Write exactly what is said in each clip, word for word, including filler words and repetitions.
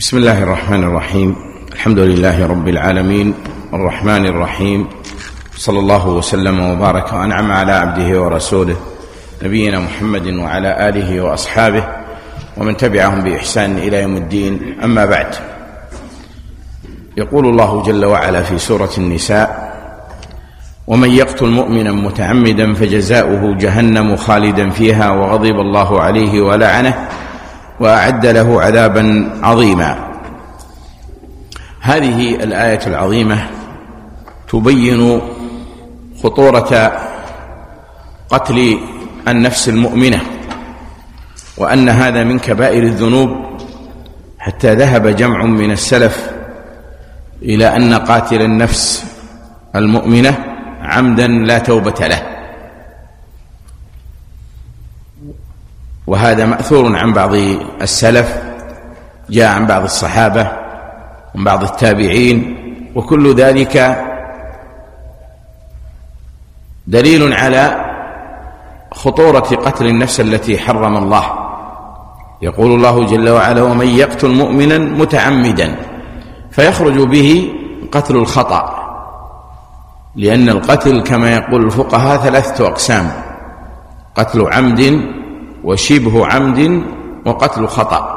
بسم الله الرحمن الرحيم. الحمد لله رب العالمين الرحمن الرحيم، صلى الله وسلم وبارك وأنعم على عبده ورسوله نبينا محمد وعلى آله وأصحابه ومن تبعهم بإحسان إلى يوم الدين. أما بعد، يقول الله جل وعلا في سورة النساء: ومن يقتل مؤمنا متعمدا فجزاؤه جهنم خالدا فيها وغضب الله عليه ولعنه وأعد له عذابا عظيما. هذه الآية العظيمة تبين خطورة قتل النفس المؤمنة، وأن هذا من كبائر الذنوب، حتى ذهب جمع من السلف إلى أن قاتل النفس المؤمنة عمدا لا توبة له، وهذا مأثور عن بعض السلف، جاء عن بعض الصحابة وعن بعض التابعين، وكل ذلك دليل على خطورة قتل النفس التي حرم الله. يقول الله جل وعلا: ومن يقتل مؤمنا متعمدا، فيخرج به قتل الخطأ، لأن القتل كما يقول الفقهاء ثلاثة أقسام: قتل عمد وشبه عمد وقتل خطأ.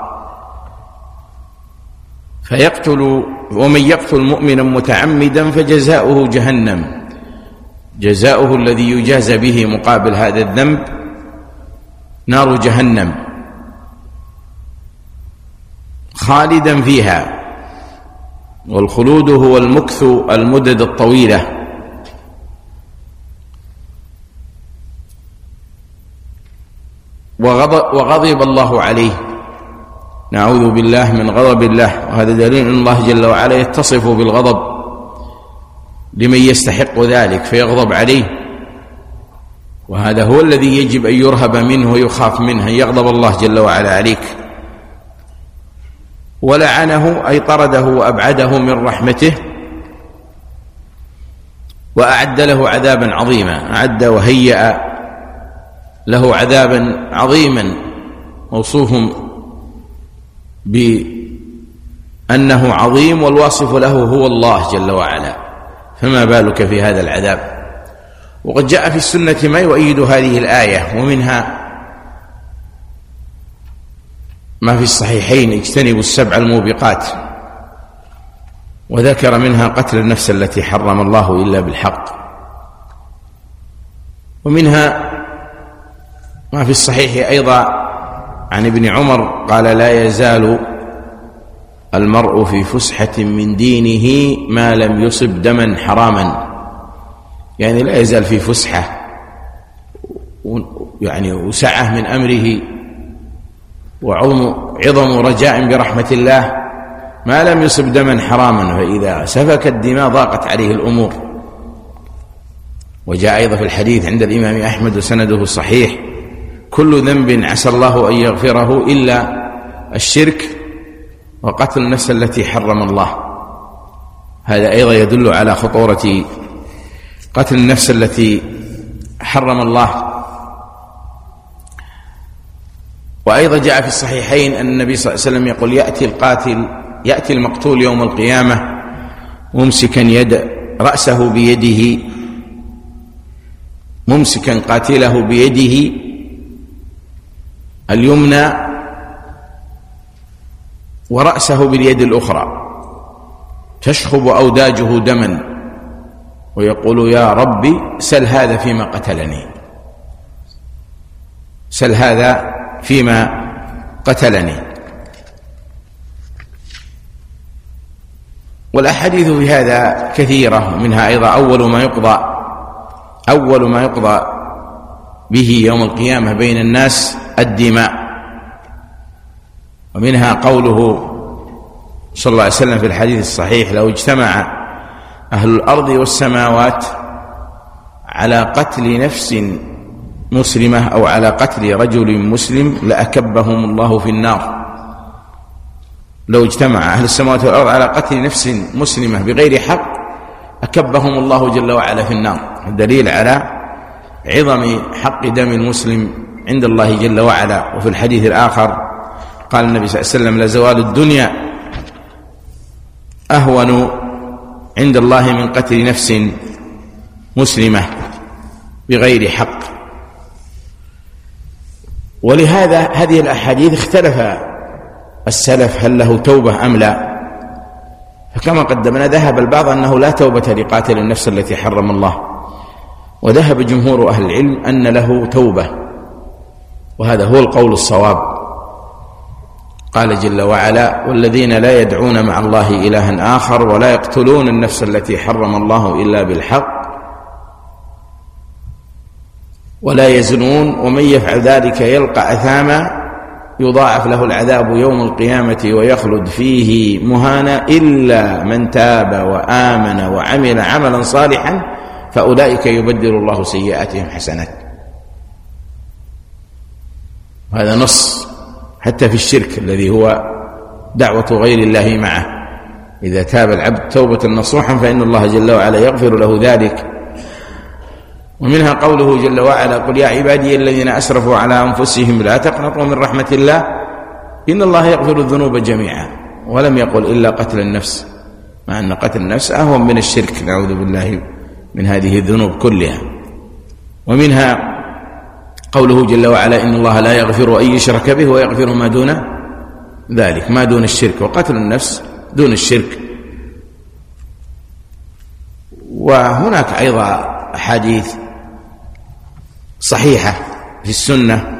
فيقتل ومن يقتل مؤمنا متعمدا فجزاؤه جهنم، جزاؤه الذي يجازى به مقابل هذا الذنب نار جهنم خالدا فيها، والخلود هو المكث المدد الطويلة. وغضب الله عليه، نعوذ بالله من غضب الله، وهذا دليل أن الله جل وعلا يتصف بالغضب لمن يستحق ذلك فيغضب عليه، وهذا هو الذي يجب أن يرهب منه ويخاف منه، أن يغضب الله جل وعلا عليك. ولعنه أي طرده وأبعده من رحمته، وأعد له عذابا عظيما، أعد وهيأ له عذابا عظيما، موصوف بأنه عظيم، والواصف له هو الله جل وعلا، فما بالك في هذا العذاب. وقد جاء في السنة ما يؤيد هذه الآية، ومنها ما في الصحيحين: اجتنبوا السبع الموبقات، وذكر منها قتل النفس التي حرم الله إلا بالحق. ومنها ما في الصحيح أيضا عن ابن عمر قال: لا يزال المرء في فسحة من دينه ما لم يصب دما حراما، يعني لا يزال في فسحة يعني وسعة من أمره وعظم رجاء برحمة الله ما لم يصب دما حراما، فإذا سفك الدماء ضاقت عليه الأمور. وجاء أيضا في الحديث عند الإمام أحمد وسنده صحيح: كل ذنب عسى الله أن يغفره إلا الشرك وقتل النفس التي حرم الله. هذا أيضا يدل على خطورة قتل النفس التي حرم الله. وأيضا جاء في الصحيحين أن النبي صلى الله عليه وسلم يقول: يأتي القاتل يأتي المقتول يوم القيامة ممسكا يد رأسه بيده، ممسكا قاتله بيده اليمنى ورأسه باليد الأخرى، تشخب أوداجه دما، ويقول: يا ربي سل هذا فيما قتلني، سل هذا فيما قتلني. والأحاديث في هذا كثيرة، منها أيضا أول ما يقضى أول ما يقضى به يوم القيامة بين الناس الدماء. ومنها قوله صلى الله عليه وسلم في الحديث الصحيح: لو اجتمع أهل الأرض والسماوات على قتل نفس مسلمة أو على قتل رجل مسلم لأكبهم الله في النار. لو اجتمع أهل السماوات والأرض على قتل نفس مسلمة بغير حق أكبهم الله جل وعلا في النار، الدليل على عظم حق دم المسلم عند الله جل وعلا. وفي الحديث الآخر قال النبي صلى الله عليه وسلم: لزوال الدنيا أهون عند الله من قتل نفس مسلمة بغير حق. ولهذا هذه الأحاديث اختلف السلف هل له توبة أم لا، فكما قدمنا ذهب البعض أنه لا توبة لقاتل النفس التي حرم الله، وذهب جمهور أهل العلم أن له توبة، وهذا هو القول الصواب. قال جل وعلا: والذين لا يدعون مع الله إلها آخر ولا يقتلون النفس التي حرم الله إلا بالحق ولا يزنون ومن يفعل ذلك يلقى أثاما يضاعف له العذاب يوم القيامة ويخلد فيه مهانا إلا من تاب وآمن وعمل عملا صالحا فأولئك يبدل الله سيئاتهم حسنات. هذا نص حتى في الشرك الذي هو دعوة غير الله معه، إذا تاب العبد توبة نصوحا فإن الله جل وعلا يغفر له ذلك. ومنها قوله جل وعلا: قل يا عبادي الذين أسرفوا على أنفسهم لا تقنطوا من رحمة الله إن الله يغفر الذنوب جميعا، ولم يقل إلا قتل النفس، مع أن قتل النفس أهون من الشرك، نعوذ بالله من هذه الذنوب كلها. ومنها قوله جل وعلا: إن الله لا يغفر أن يشرك به ويغفر ما دون ذلك، ما دون الشرك، وقتل النفس دون الشرك. وهناك أيضا أحاديث صحيحة في السنة،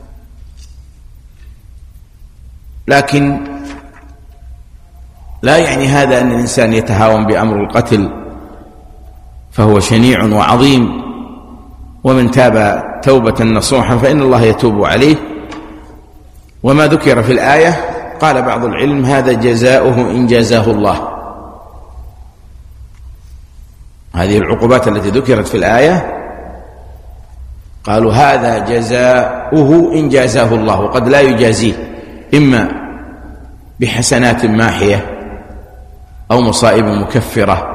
لكن لا يعني هذا أن الإنسان يتهاون بأمر القتل، فهو شنيع وعظيم، ومن تاب توبة نصوحا فإن الله يتوب عليه. وما ذكر في الآية قال بعض العلم: هذا جزاؤه إن جازاه الله. هذه العقوبات التي ذكرت في الآية قالوا هذا جزاؤه إن جازاه الله، وقد لا يجازيه، إما بحسنات ماحية أو مصائب مكفرة،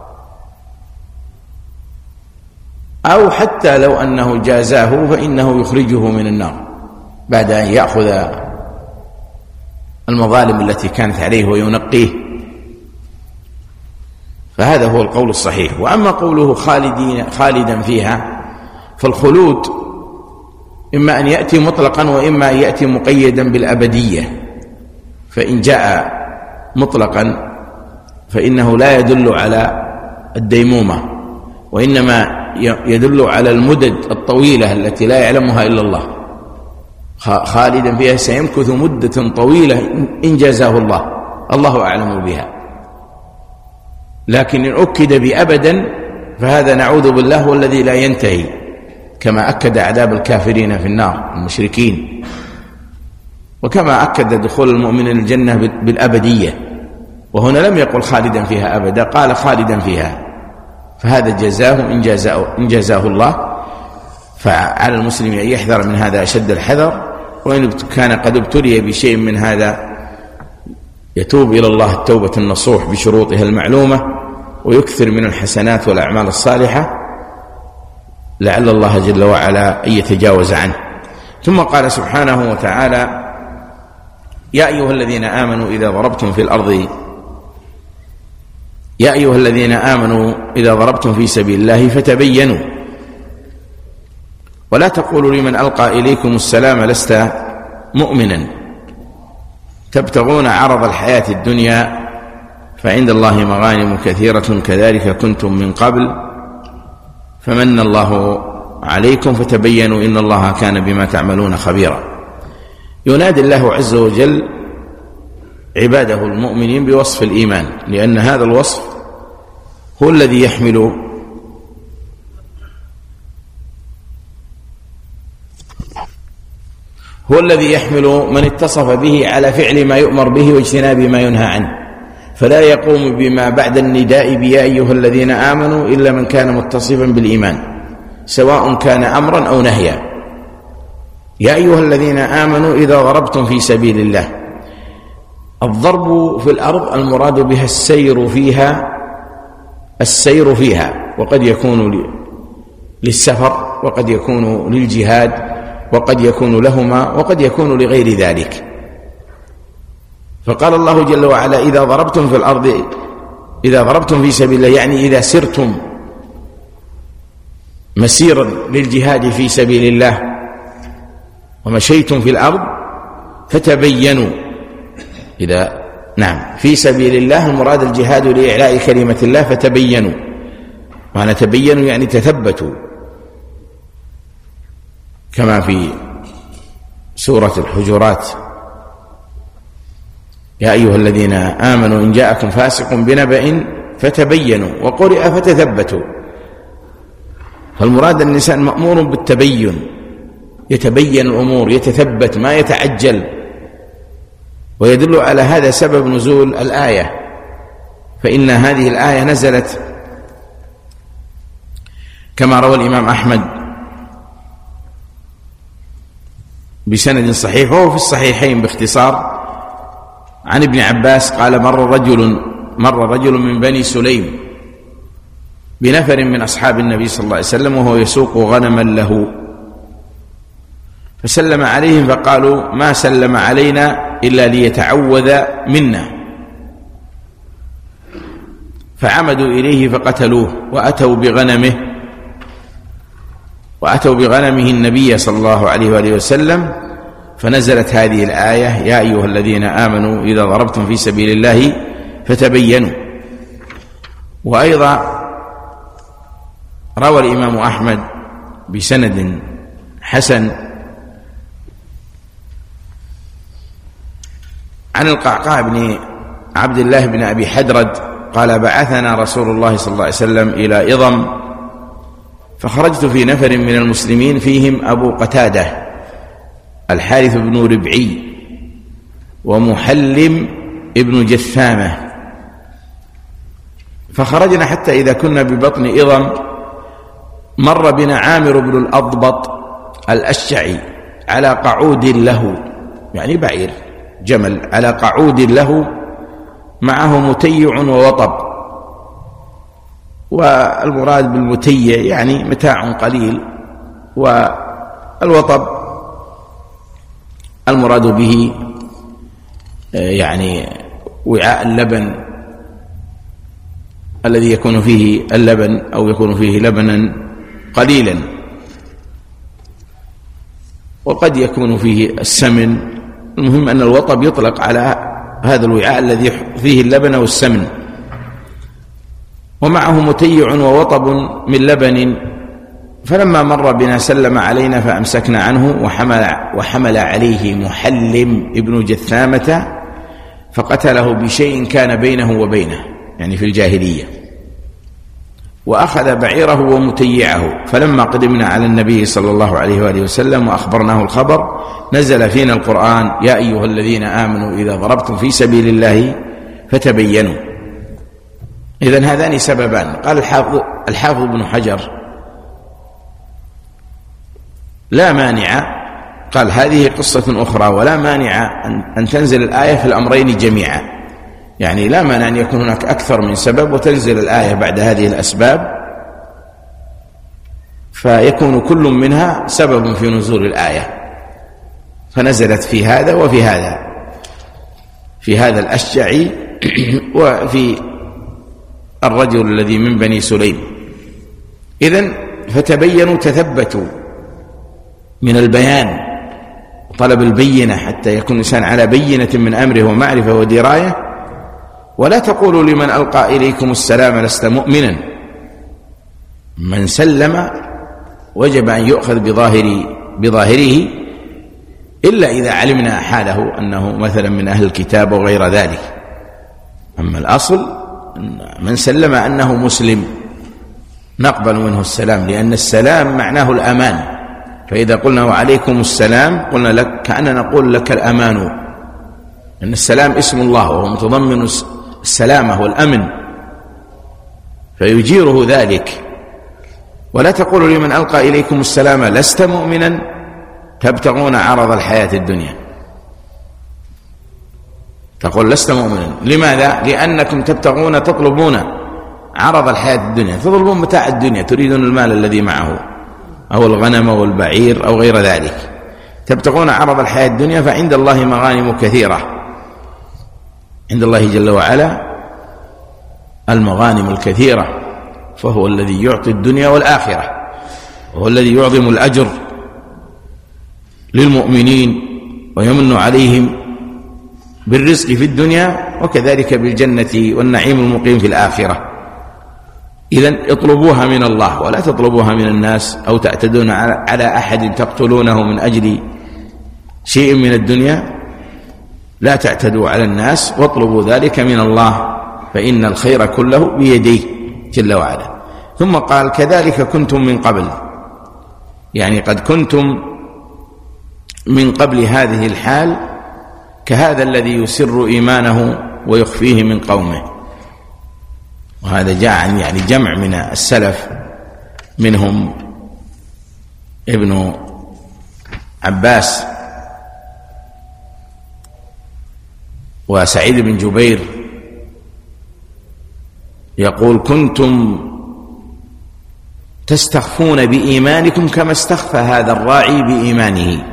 أو حتى لو أنه جازاه فإنه يخرجه من النار بعد أن يأخذ المظالم التي كانت عليه وينقيه. فهذا هو القول الصحيح. وأما قوله خالدين خالدا فيها، فالخلود إما أن يأتي مطلقا وإما أن يأتي مقيدا بالأبدية. فإن جاء مطلقا فإنه لا يدل على الديمومة، وإنما يدل على المدد الطويلة التي لا يعلمها إلا الله. خالدا فيها سيمكث مدة طويلة إن جازاه الله، الله أعلم بها. لكن إن أكد بأبدا فهذا نعوذ بالله هو الذي لا ينتهي، كما أكد عذاب الكافرين في النار المشركين، وكما أكد دخول المؤمنين الجنة بالأبدية. وهنا لم يقل خالدا فيها أبدا، قال خالدا فيها، فهذا جزاه إن جازاه, إن جازاه الله. فعلى المسلم أن يحذر من هذا أشد الحذر، وإن كان قد ابتلي بشيء من هذا يتوب إلى الله التوبة النصوح بشروطها المعلومة، ويكثر من الحسنات والأعمال الصالحة لعل الله جل وعلا أن يتجاوز عنه. ثم قال سبحانه وتعالى: يا أيها الذين آمنوا إذا ضربتم في الأرض يا أيها الذين آمنوا إذا ضربتم في سبيل الله فتبينوا ولا تقولوا لمن ألقى إليكم السلام لست مؤمنا تبتغون عرض الحياة الدنيا فعند الله مغانم كثيرة كذلك كنتم من قبل فمن الله عليكم فتبينوا إن الله كان بما تعملون خبيرا. ينادي الله عز وجل عباده المؤمنين بوصف الإيمان، لأن هذا الوصف هو الذي يحمل هو الذي يحمل من اتصف به على فعل ما يؤمر به واجتناب ما ينهى عنه، فلا يقوم بما بعد النداء بيا أيها الذين آمنوا إلا من كان متصفا بالإيمان سواء كان أمرا أو نهيا. يا أيها الذين آمنوا إذا ضربتم في سبيل الله، الضرب في الأرض المراد بها السير فيها السير فيها وقد يكون للسفر وقد يكون للجهاد وقد يكون لهما وقد يكون لغير ذلك. فقال الله جل وعلا إذا ضربتم في الأرض إذا ضربتم في سبيل الله، يعني إذا سرتم مسيرا للجهاد في سبيل الله ومشيتم في الأرض فتبينوا. إذا نعم في سبيل الله المراد الجهاد لإعلاء كلمة الله، فتبينوا، معنى تبينوا يعني تثبتوا، كما في سورة الحجرات يا أيها الذين آمنوا إن جاءكم فاسق بنبأ فتبينوا، وقرئ فتثبتوا. فالمراد أن الإنسان مأمور بالتبين، يتبين الأمور، يتثبت، ما يتعجل. ويدل على هذا سبب نزول الآية، فإن هذه الآية نزلت كما روى الإمام أحمد بسند صحيح وهو في الصحيحين باختصار عن ابن عباس قال مر رجل مر رجل من بني سليم بنفر من أصحاب النبي صلى الله عليه وسلم وهو يسوق غنما له، فسلم عليهم فقالوا ما سلم علينا إلا ليتعوذ منا، فعمدوا إليه فقتلوه وأتوا بغنمه وأتوا بغنمه النبي صلى الله عليه وآله وسلم، فنزلت هذه الآية يا أيها الذين آمنوا إذا ضربتم في سبيل الله فتبينوا. وأيضا روى الإمام أحمد بسند حسن عن القعقاع بن عبد الله بن أبي حدرد قال بعثنا رسول الله صلى الله عليه وسلم إلى إضم، فخرجت في نفر من المسلمين فيهم أبو قتادة الحارث بن ربعي ومحلم ابن جثامة، فخرجنا حتى إذا كنا ببطن إضم مر بنا عامر بن الأضبط الأشجعي على قعود له، يعني بعير جمل على قعود له معه متيع ووطب، والمراد بالمتيع يعني متاع قليل، والوطب المراد به يعني وعاء اللبن الذي يكون فيه اللبن أو يكون فيه لبنا قليلا، وقد يكون فيه السمن. المهم أن الوطب يطلق على هذا الوعاء الذي فيه اللبن والسمن، ومعه متيع ووطب من لبن، فلما مر بنا سلم علينا فأمسكنا عنه، وحمل, وحمل عليه محلم ابن جثامة فقتله بشيء كان بينه وبينه، يعني في الجاهلية، وأخذ بعيره ومتيعه. فلما قدمنا على النبي صلى الله عليه وآله وسلم وأخبرناه الخبر نزل فينا القرآن يا أيها الذين آمنوا إذا ضربتم في سبيل الله فتبينوا. إذن هذان سببان. قال الحافظ, الحافظ ابن حجر لا مانع، قال هذه قصة أخرى ولا مانع أن تنزل الآية في الأمرين جميعا، يعني لا مانع أن يكون هناك أكثر من سبب وتنزل الآية بعد هذه الأسباب، فيكون كل منها سبب في نزول الآية، فنزلت في هذا وفي هذا، في هذا الأشجعي وفي الرجل الذي من بني سليم. إذن فتبينوا، تثبتوا من البيان، طلب البينة حتى يكون الإنسان على بينة من أمره ومعرفة ودراية. ولا تقولوا لمن ألقى إليكم السلام لست مؤمنا، من سلم وجب أن يؤخذ بظاهر بظاهره إلا إذا علمنا حاله أنه مثلا من أهل الكتاب وغير ذلك. أما الأصل من سلم أنه مسلم نقبل منه السلام، لأن السلام معناه الأمان، فإذا قلنا وعليكم السلام قلنا لك كأننا نقول لك الأمان، أن السلام اسم الله وهو متضمن السلامة والأمن، فيجيره ذلك. ولا تقولوا لمن ألقى إليكم السلام لست مؤمنا تبتغون عرض الحياة الدنيا، تقول لست مؤمنا، لماذا؟ لأنكم تبتغون تطلبون عرض الحياة الدنيا، تطلبون متاع الدنيا، تريدون المال الذي معه أو الغنم والبعير أو غير ذلك، تبتغون عرض الحياة الدنيا، فعند الله مغانم كثيرة. عند الله جل وعلا المغانم الكثيرة، فهو الذي يعطي الدنيا والآخرة، وهو الذي يعظم الأجر للمؤمنين ويمن عليهم بالرزق في الدنيا وكذلك بالجنة والنعيم المقيم في الآخرة. إذن اطلبوها من الله ولا تطلبوها من الناس، أو تعتدون على أحد تقتلونه من أجل شيء من الدنيا. لا تعتدوا على الناس واطلبوا ذلك من الله، فإن الخير كله بيديه جل وعلا. ثم قال كذلك كنتم من قبل، يعني قد كنتم من قبل هذه الحال كهذا الذي يسر إيمانه ويخفيه من قومه. وهذا جاء عن يعني جمع من السلف، منهم ابن عباس وسعيد بن جبير، يقول كنتم تستخفون بإيمانكم كما استخفى هذا الراعي بإيمانه.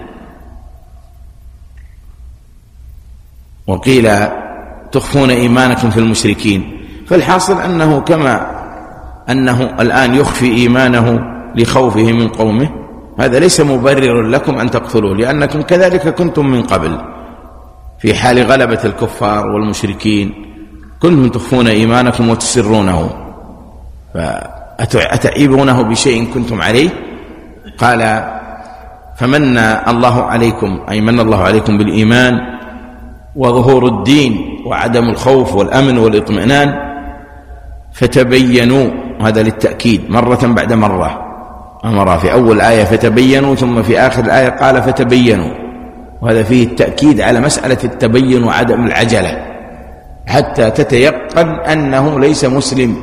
وقيل تخفون إيمانكم في المشركين. فالحاصل أنه كما أنه الآن يخفي إيمانه لخوفه من قومه، هذا ليس مبرر لكم أن تقتلوه، لأنكم كذلك كنتم من قبل في حال غلبة الكفار والمشركين، كنتم تخفون إيمانكم وتسرونه، فأتعيبونه بشيء كنتم عليه. قال فمن الله عليكم، أي من الله عليكم بالإيمان وظهور الدين وعدم الخوف والأمن والاطمئنان، فتبينوا، هذا للتأكيد مرة بعد مرة، أمر في أول آية فتبينوا، ثم في آخر الآية قال فتبينوا، وهذا فيه التأكيد على مسألة التبين وعدم العجلة حتى تتيقن أنه ليس مسلم،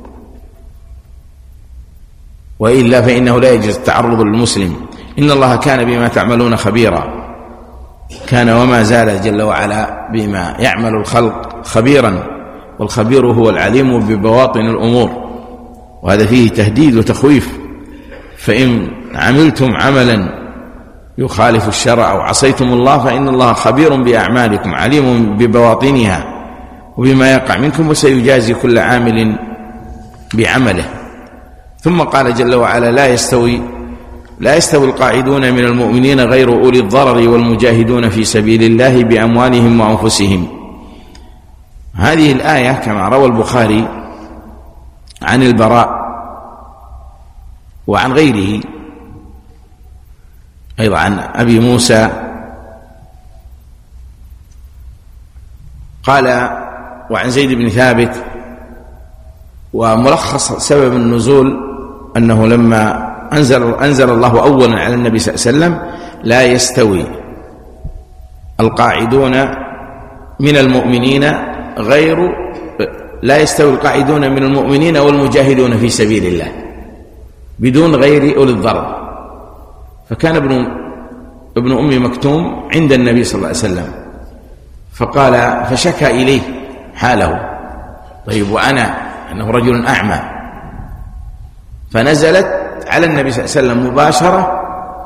وإلا فإنه لا يجوز التعرض للمسلم. إن الله كان بما تعملون خبيرا، كان وما زال جل وعلا بما يعمل الخلق خبيرا، والخبير هو العليم ببواطن الأمور. وهذا فيه تهديد وتخويف، فإن عملتم عملا يخالف الشرع أو عصيتم الله فإن الله خبير بأعمالكم عليم ببواطنها وبما يقع منكم، وسيجازي كل عامل بعمله. ثم قال جل وعلا لا يستوي لا يستوي القاعدون من المؤمنين غير أولي الضرر والمجاهدون في سبيل الله بأموالهم وأنفسهم. هذه الآية كما روى البخاري عن البراء وعن غيره أيضا عن أبي موسى قال وعن زيد بن ثابت. وملخص سبب النزول أنه لما أنزل, أنزل الله أولا على النبي صلى الله عليه وسلم لا يستوي القاعدون من المؤمنين غير لا يستوي القاعدون من المؤمنين والمجاهدون في سبيل الله بدون غير أولي الضرر. فكان ابن ابن أم مكتوم عند النبي صلى الله عليه وسلم فقال فشكى إليه حاله، طيب وأنا أنه رجل أعمى، فنزلت على النبي صلى الله عليه وسلم مباشرة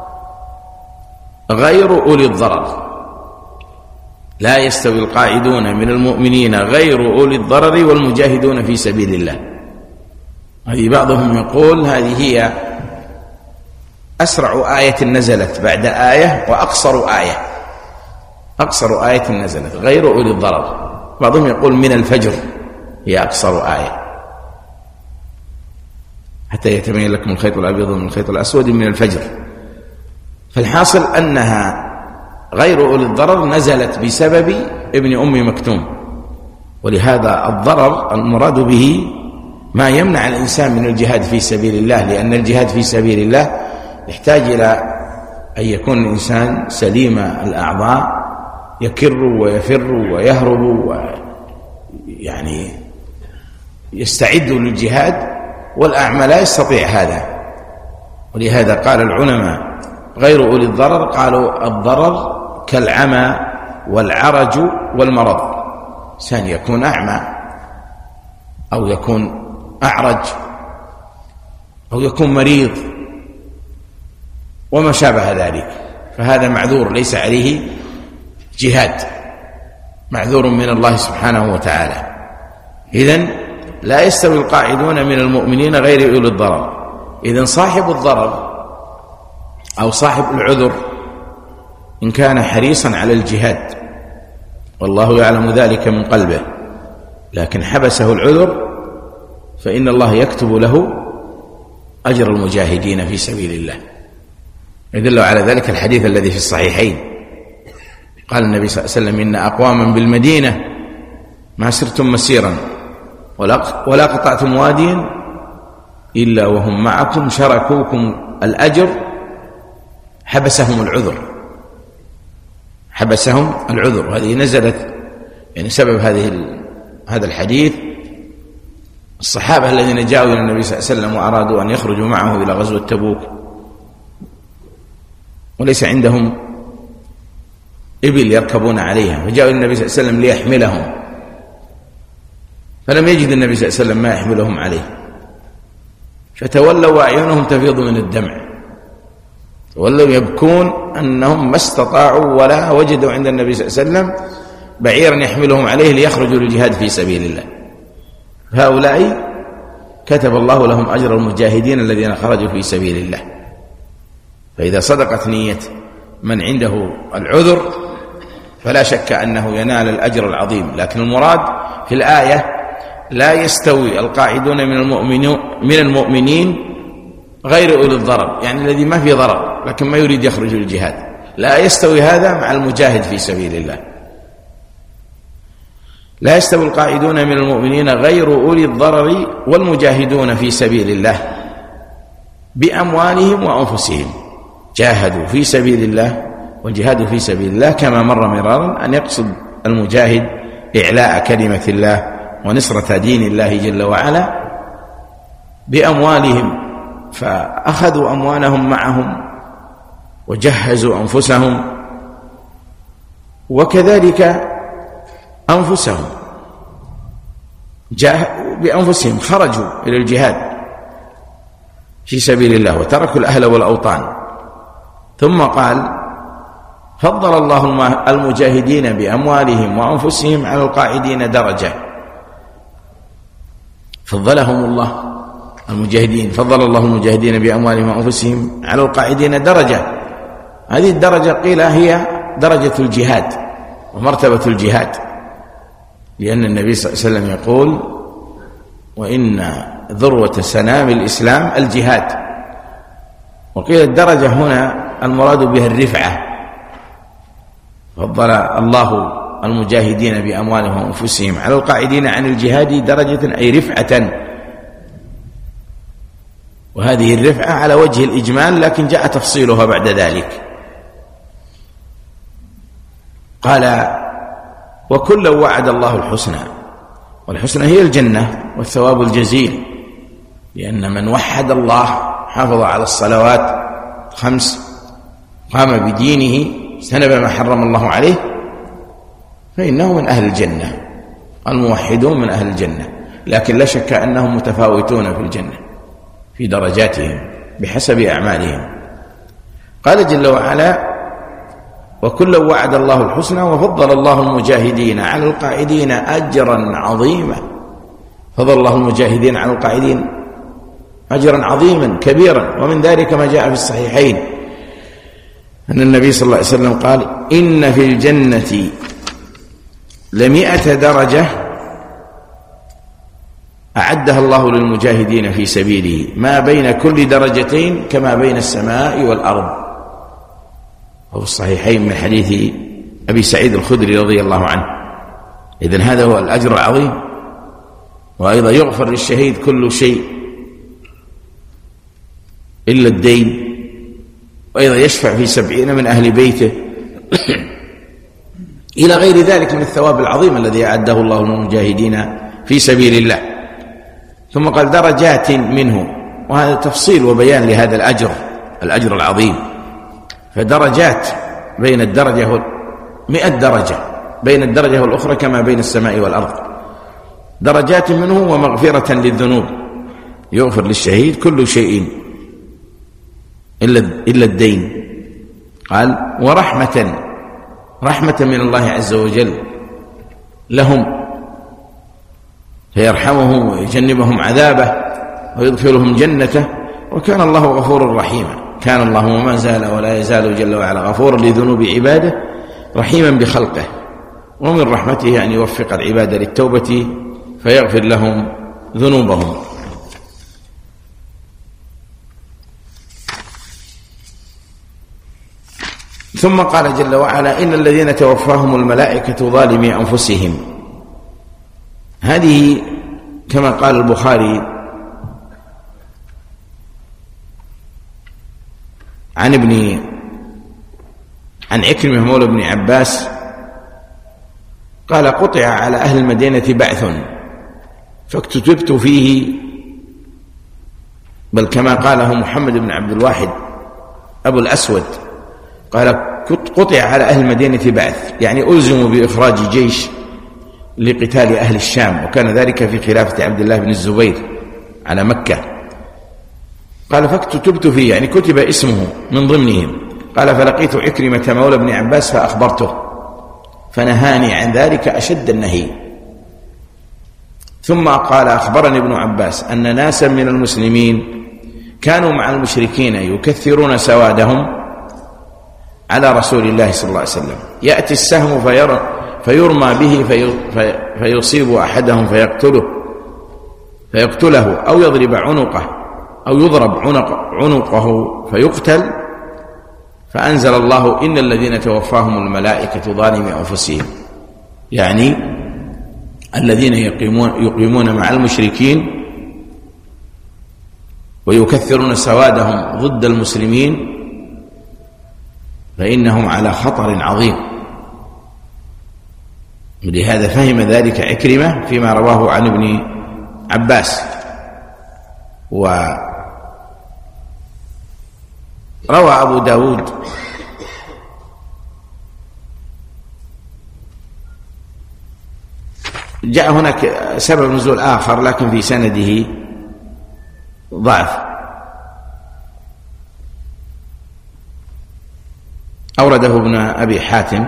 غير أولي الضرر، لا يستوي القاعدون من المؤمنين غير أولي الضرر والمجاهدون في سبيل الله. هذه بعضهم يقول هذه هي أسرع آية نزلت بعد آية وأقصر آية أقصر آية نزلت غير أولي الضرر. بعضهم يقول من الفجر هي أقصر آية حتى يتبين لكم الخيط الأبيض من الخيط الأسود من الفجر. فالحاصل أنها غير أولي الضرر نزلت بسبب ابن أم مكتوم، ولهذا الضرر المراد به ما يمنع الإنسان من الجهاد في سبيل الله، لأن الجهاد في سبيل الله يحتاج إلى أن يكون الإنسان سليم الأعضاء يكر ويفر ويهرب ويعني يستعد للجهاد، والأعمى لا يستطيع هذا. ولهذا قال العلماء غير أولي الضرر قالوا الضرر كالعمى والعرج والمرض، إنسان يكون أعمى أو يكون أعرج أو يكون مريض وما شابه ذلك، فهذا معذور ليس عليه جهاد معذور من الله سبحانه وتعالى. إذن لا يستوي القاعدون من المؤمنين غير أولي الضرر. إذن صاحب الضرر أو صاحب العذر إن كان حريصا على الجهاد والله يعلم ذلك من قلبه لكن حبسه العذر فإن الله يكتب له أجر المجاهدين في سبيل الله. يدل على ذلك الحديث الذي في الصحيحين قال النبي صلى الله عليه وسلم إن أقواما بالمدينة ما سرتم مسيرا ولا قطعتم واديا إلا وهم معكم شركوكم الأجر حبسهم العذر حبسهم العذر. وهذه نزلت يعني سبب هذه هذا الحديث الصحابة الذين جاءوا إلى النبي صلى الله عليه وسلم وأرادوا أن يخرجوا معه إلى غزوة تبوك وليس عندهم إبل يركبون عليها فجاءوا إلى النبي صلى الله عليه وسلم ليحملهم فلم يجد النبي صلى الله عليه وسلم ما يحملهم عليه فتولوا وأعينهم تفيض من الدمع تولوا يبكون أنهم ما استطاعوا ولا وجدوا عند النبي صلى الله عليه وسلم بعيرا يحملهم عليه ليخرجوا للجهاد في سبيل الله. هؤلاء كتب الله لهم أجر المجاهدين الذين خرجوا في سبيل الله. فإذا صدقت نية من عنده العذر فلا شك أنه ينال الأجر العظيم. لكن المراد في الآية لا يستوي القاعدون من المؤمنين من المؤمنين غير أولي الضرر يعني الذي ما في ضرر لكن ما يريد يخرج للجهاد لا يستوي هذا مع المجاهد في سبيل الله. لا يستوي القاعدون من المؤمنين غير أولي الضرر والمجاهدون في سبيل الله بأموالهم وأنفسهم. جاهدوا في سبيل الله والجهاد في سبيل الله كما مر مرارا أن يقصد المجاهد إعلاء كلمة الله ونصرة دين الله جل وعلا بأموالهم فأخذوا أموالهم معهم وجهزوا أنفسهم وكذلك أنفسهم جاهدوا بأنفسهم خرجوا إلى الجهاد في سبيل الله وتركوا الأهل والأوطان. ثم قال فضل الله المجاهدين بأموالهم وأنفسهم على القاعدين درجة. فضلهم الله المجاهدين فضل الله المجاهدين بأموالهم وأنفسهم على القاعدين درجة. هذه الدرجة قيل هي درجة الجهاد ومرتبة الجهاد لأن النبي صلى الله عليه وسلم يقول وإن ذروة سنام الإسلام الجهاد. وقيل الدرجة هنا المراد بها الرفعة. فضل الله المجاهدين بأموالهم وأنفسهم على القاعدين عن الجهاد درجة أي رفعة. وهذه الرفعة على وجه الإجمال لكن جاء تفصيلها بعد ذلك. قال وكلا وعد الله الحسنى والحسنى هي الجنة والثواب الجزيل لأن من وحد الله حافظ على الصلوات خمس قام بدينه اجتنب ما حرم الله عليه فإنه من أهل الجنة. الموحدون من أهل الجنة لكن لا شك أنهم متفاوتون في الجنة في درجاتهم بحسب أعمالهم. قال جل وعلا وكلا وعد الله الحسنى وفضل الله المجاهدين على القاعدين أجرا عظيما. فضل الله المجاهدين على القاعدين أجرا عظيما كبيرا. ومن ذلك ما جاء في الصحيحين أن النبي صلى الله عليه وسلم قال إن في الجنة لمئة درجة أعدها الله للمجاهدين في سبيله ما بين كل درجتين كما بين السماء والأرض. وفي الصحيحين من حديث أبي سعيد الخدري رضي الله عنه. إذن هذا هو الأجر العظيم. وأيضا يغفر للشهيد كل شيء إلا الدين. وأيضا يشفع في سبعين من أهل بيته إلى غير ذلك من الثواب العظيم الذي أعده الله للمجاهدين في سبيل الله. ثم قال درجات منه وهذا تفصيل وبيان لهذا الأجر الأجر العظيم. فدرجات بين الدرجة مئة درجة بين الدرجة والأخرى كما بين السماء والأرض. درجات منه ومغفرة للذنوب يغفر للشهيد كل شيء إلا إلا الدين. قال ورحمة رحمة من الله عز وجل لهم فيرحمهم ويجنبهم عذابه ويدخلهم جنته، وكان الله غفورا رحيما. كان الله وما زال ولا يزال جل وعلا غفورا لذنوب عباده رحيما بخلقه، ومن رحمته أن يوفق العباد للتوبة فيغفر لهم ذنوبهم. ثم قال جل وعلا: إن الذين توفاهم الملائكة ظالمي أنفسهم. هذه كما قال البخاري عن ابن عن عكرمة مولى ابن عباس قال: قطع على أهل المدينة بعث فاكتتبت فيه، بل كما قاله محمد بن عبد الواحد أبو الأسود قال: قطع على أهل المدينة بعث، يعني ألزموا بإخراج جيش لقتال أهل الشام، وكان ذلك في خلافة عبد الله بن الزبير على مكة. قال: فاكتتبت فيه، يعني كتب اسمه من ضمنهم. قال: فلقيت عكرمة مولى ابن عباس فأخبرته فنهاني عن ذلك أشد النهي. ثم قال: أخبرني ابن عباس أن ناسا من المسلمين كانوا مع المشركين يكثرون سوادهم على رسول الله صلى الله عليه وسلم، يأتي السهم فير فيرمى به في فيصيب أحدهم فيقتله فيقتله أو يضرب عنقه أو يضرب عنق عنقه فيقتل. فأنزل الله: إن الذين توفاهم الملائكة ظالمي أنفسهم، يعني الذين يقيمون, يقيمون مع المشركين ويكثرون سوادهم ضد المسلمين فإنهم على خطر عظيم. ولهذا فهم ذلك عكرمة فيما رواه عن ابن عباس. وروى أبو داود جاء هناك سبب نزول آخر لكن في سنده ضعف، أورده ابن أبي حاتم.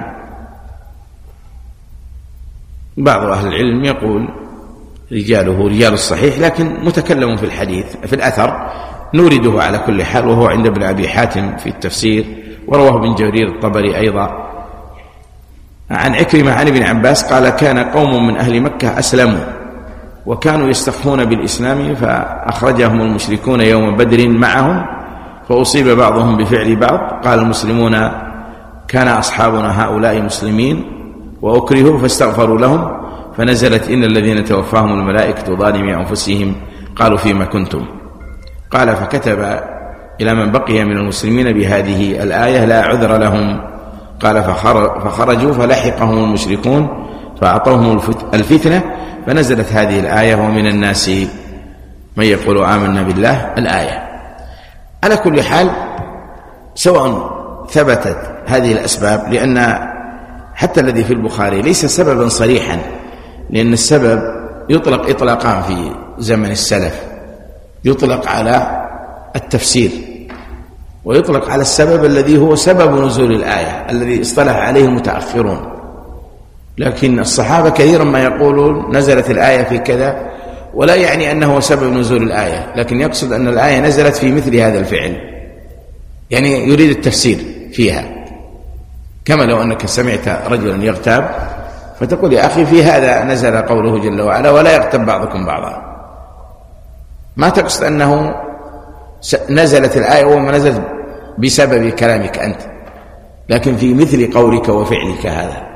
بعض أهل العلم يقول رجاله رجال الصحيح، لكن متكلم في الحديث في الأثر نورده على كل حال، وهو عند ابن أبي حاتم في التفسير، ورواه ابن جرير الطبري أيضا عن عكرمة عن ابن عباس قال: كان قوم من أهل مكة أسلموا وكانوا يستخفون بالإسلام فأخرجهم المشركون يوم بدر معهم فأصيب بعضهم بفعل بعض. قال المسلمون: كان أصحابنا هؤلاء مسلمين وأكرهوا فاستغفروا لهم فنزلت: إن الذين توفاهم الملائكة ظالمي أنفسهم قالوا فيما كنتم. قال: فكتب إلى من بقي من المسلمين بهذه الآية: لا عذر لهم. قال: فخرجوا فلحقهم المشركون فأعطوهم الفتنة فنزلت هذه الآية: ومن الناس من يقول آمنا بالله. الآية. على كل حال سواء ثبتت هذه الأسباب، لأن حتى الذي في البخاري ليس سببا صريحا، لأن السبب يطلق إطلاقان في زمن السلف، يطلق على التفسير ويطلق على السبب الذي هو سبب نزول الآية الذي اصطلح عليه المتأخرون. لكن الصحابة كثيرا ما يقولون نزلت الآية في كذا، ولا يعني أنه سبب نزول الآية، لكن يقصد أن الآية نزلت في مثل هذا الفعل، يعني يريد التفسير فيها. كما لو أنك سمعت رجلا يغتاب فتقول: يا أخي في هذا نزل قوله جل وعلا: ولا يغتب بعضكم بعضا. ما تقصد أنه نزلت الآية وما نزلت بسبب كلامك أنت، لكن في مثل قولك وفعلك هذا.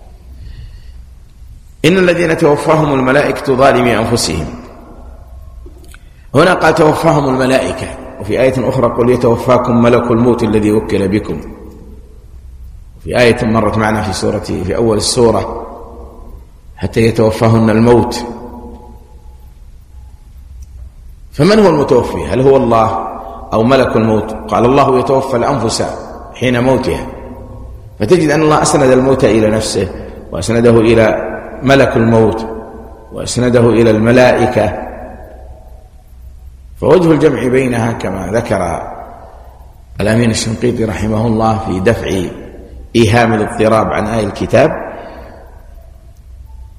إن الذين توفاهم الملائكة ظالمي أنفسهم، هنا قال توفاهم الملائكة، وفي آية أخرى قل يتوفاكم ملك الموت الذي وكل بكم. في آية مرت معنا في سورة في أول السورة: حتى يتوفاهن الموت. فمن هو المتوفي؟ هل هو الله أو ملك الموت؟ قال: الله يتوفى الأنفس حين موتها. فتجد أن الله أسند الموت إلى نفسه، وأسنده إلى ملك الموت، وأسنده إلى الملائكة. فوجه الجمع بينها كما ذكر الأمين الشنقيطي رحمه الله في دفع إيهام الاضطراب عن آية الكتاب،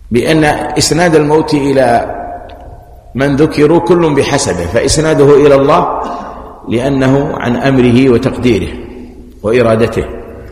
بأن إسناد الموت إلى من ذكروا كل بحسبه، فإسناده إلى الله لأنه عن أمره وتقديره وإرادته،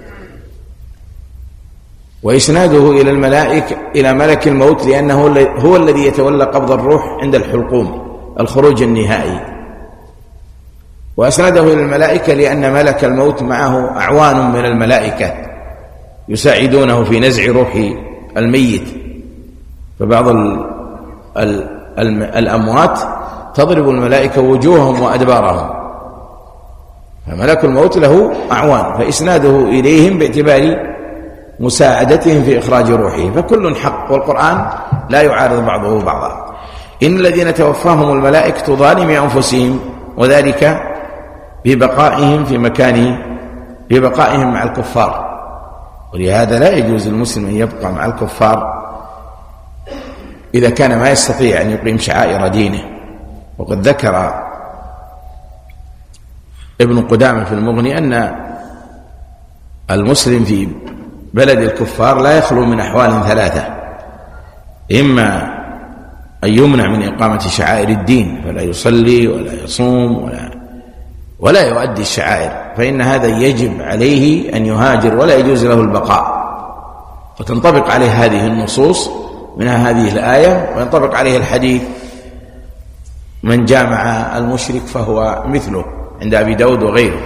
وإسناده إلى الملائكة إلى ملك الموت لأنه هو الذي يتولى قبض الروح عند الحلقوم الخروج النهائي، وأسناده إلى الملائكة لأن ملك الموت معه أعوان من الملائكة يساعدونه في نزع روح الميت، فبعض ال ال الأموات تضرب الملائكة وجوههم وأدبارهم، فملك الموت له أعوان، فإسناده إليهم باعتبار مساعدتهم في إخراج روحه، فكل حق، والقرآن لا يعارض بعضه بعضا. إن الذين توفاهم الملائكة ظالمي أنفسهم، وذلك ببقائهم في مكان ببقائهم مع الكفار، ولهذا لا يجوز للمسلم أن يبقى مع الكفار إذا كان ما يستطيع أن يقيم شعائر دينه. وقد ذكر ابن قدامة في المغني أن المسلم في بلد الكفار لا يخلو من أحوال ثلاثة: إما أن يمنع من إقامة شعائر الدين فلا يصلي ولا يصوم ولا ولا يؤدي الشعائر، فإن هذا يجب عليه أن يهاجر ولا يجوز له البقاء، وتنطبق عليه هذه النصوص منها هذه الآية، وينطبق عليه الحديث: من جامع المشرك فهو مثله عند أبي داود وغيره.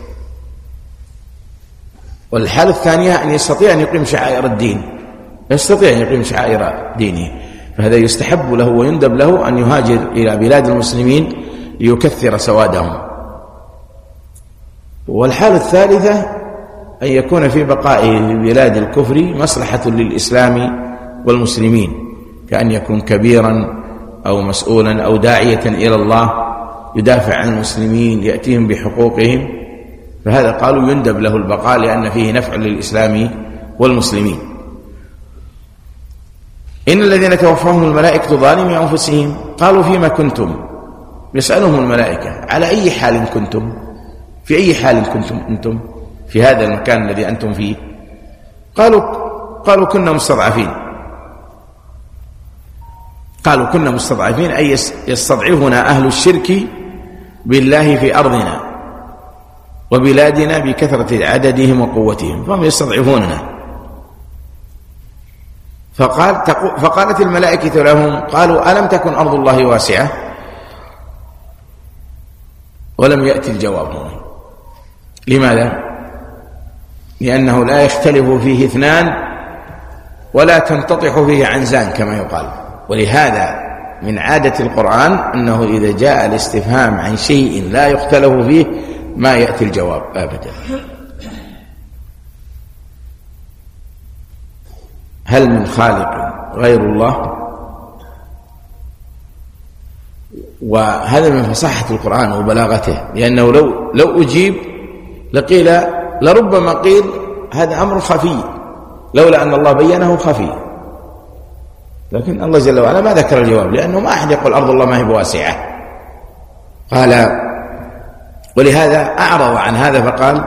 والحالة الثانية أن يستطيع أن يقيم شعائر الدين، يستطيع أن يقيم شعائر دينه، فهذا يستحب له ويندب له أن يهاجر إلى بلاد المسلمين ليكثر سوادهم. والحالة الثالثة أن يكون في بقائه في بلاد الكفر مصلحة للإسلام والمسلمين، كأن يكون كبيرا أو مسؤولا أو داعية إلى الله يدافع عن المسلمين يأتيهم بحقوقهم، فهذا قالوا يندب له البقاء لأن فيه نفع للإسلام والمسلمين. إن الذين توفاهم الملائكة ظالمي أنفسهم قالوا فيما كنتم، يسألهم الملائكة على أي حال كنتم، في أي حال كنتم أنتم في هذا المكان الذي أنتم فيه؟ قالوا قالوا كنا مستضعفين. قالوا كنا مستضعفين أي يستضعفنا أهل الشرك بالله في أرضنا وبلادنا بكثرة عددهم وقوتهم، فهم يستضعفوننا. فقال فقالت الملائكة لهم قالوا ألم تكن أرض الله واسعة؟ ولم يأتي الجواب هنا. لماذا؟ لأنه لا يختلف فيه اثنان ولا تنتطح فيه عنزان كما يقال. ولهذا من عادة القرآن أنه إذا جاء الاستفهام عن شيء لا يختلف فيه ما يأتي الجواب أبدا. هل من خالق غير الله؟ وهذا من فصاحة القرآن وبلاغته، لأنه لو لو أجيب لقيل لربما قيل هذا أمر خفي لولا أن الله بينه خفي، لكن الله جل وعلا ما ذكر الجواب، لأنه ما أحد يقول أرض الله ما هي بواسعة. قال ولهذا أعرض عن هذا فقال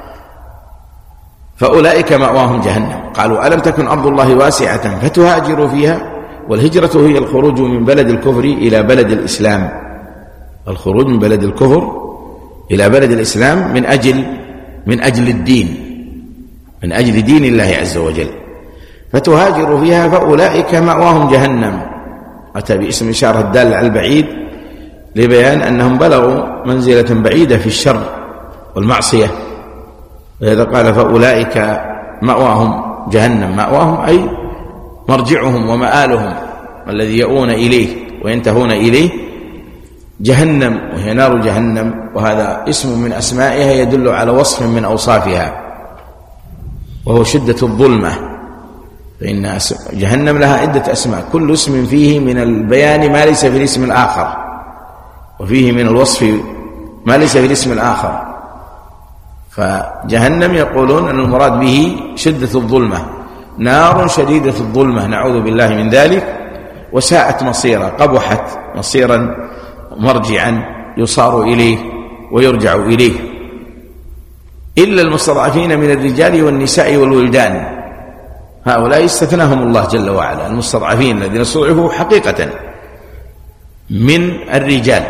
فأولئك مأواهم جهنم. قالوا ألم تكن أرض الله واسعة فتهاجروا فيها؟ والهجرة هي الخروج من بلد الكفر إلى بلد الإسلام، الخروج من بلد الكفر إلى بلد الإسلام من أجل من أجل الدين، من أجل دين الله عز وجل. فتهاجروا فيها فأولئك مأواهم جهنم، أتى باسم إشارة الدالة على البعيد لبيان أنهم بلغوا منزلة بعيدة في الشر والمعصية. ولذا قال فأولئك مأواهم جهنم، مأواهم أي مرجعهم ومآلهم الذي يؤون إليه وينتهون إليه جهنم، وهي نار جهنم، وهذا اسم من أسمائها يدل على وصف من أوصافها وهو شدة الظلمة، فإن جهنم لها عدة أسماء، كل اسم فيه من البيان ما ليس في الاسم الآخر، وفيه من الوصف ما ليس في الاسم الآخر. فجهنم يقولون أن المراد به شدة الظلمة، نار شديدة الظلمة، نعوذ بالله من ذلك، وساءت مصيرا، قبحت مصيرا مرجعا يصار إليه ويرجع إليه. إلا المستضعفين من الرجال والنساء والولدان، هؤلاء استثناهم الله جل وعلا، المستضعفين الذين استضعفوا حقيقة من الرجال.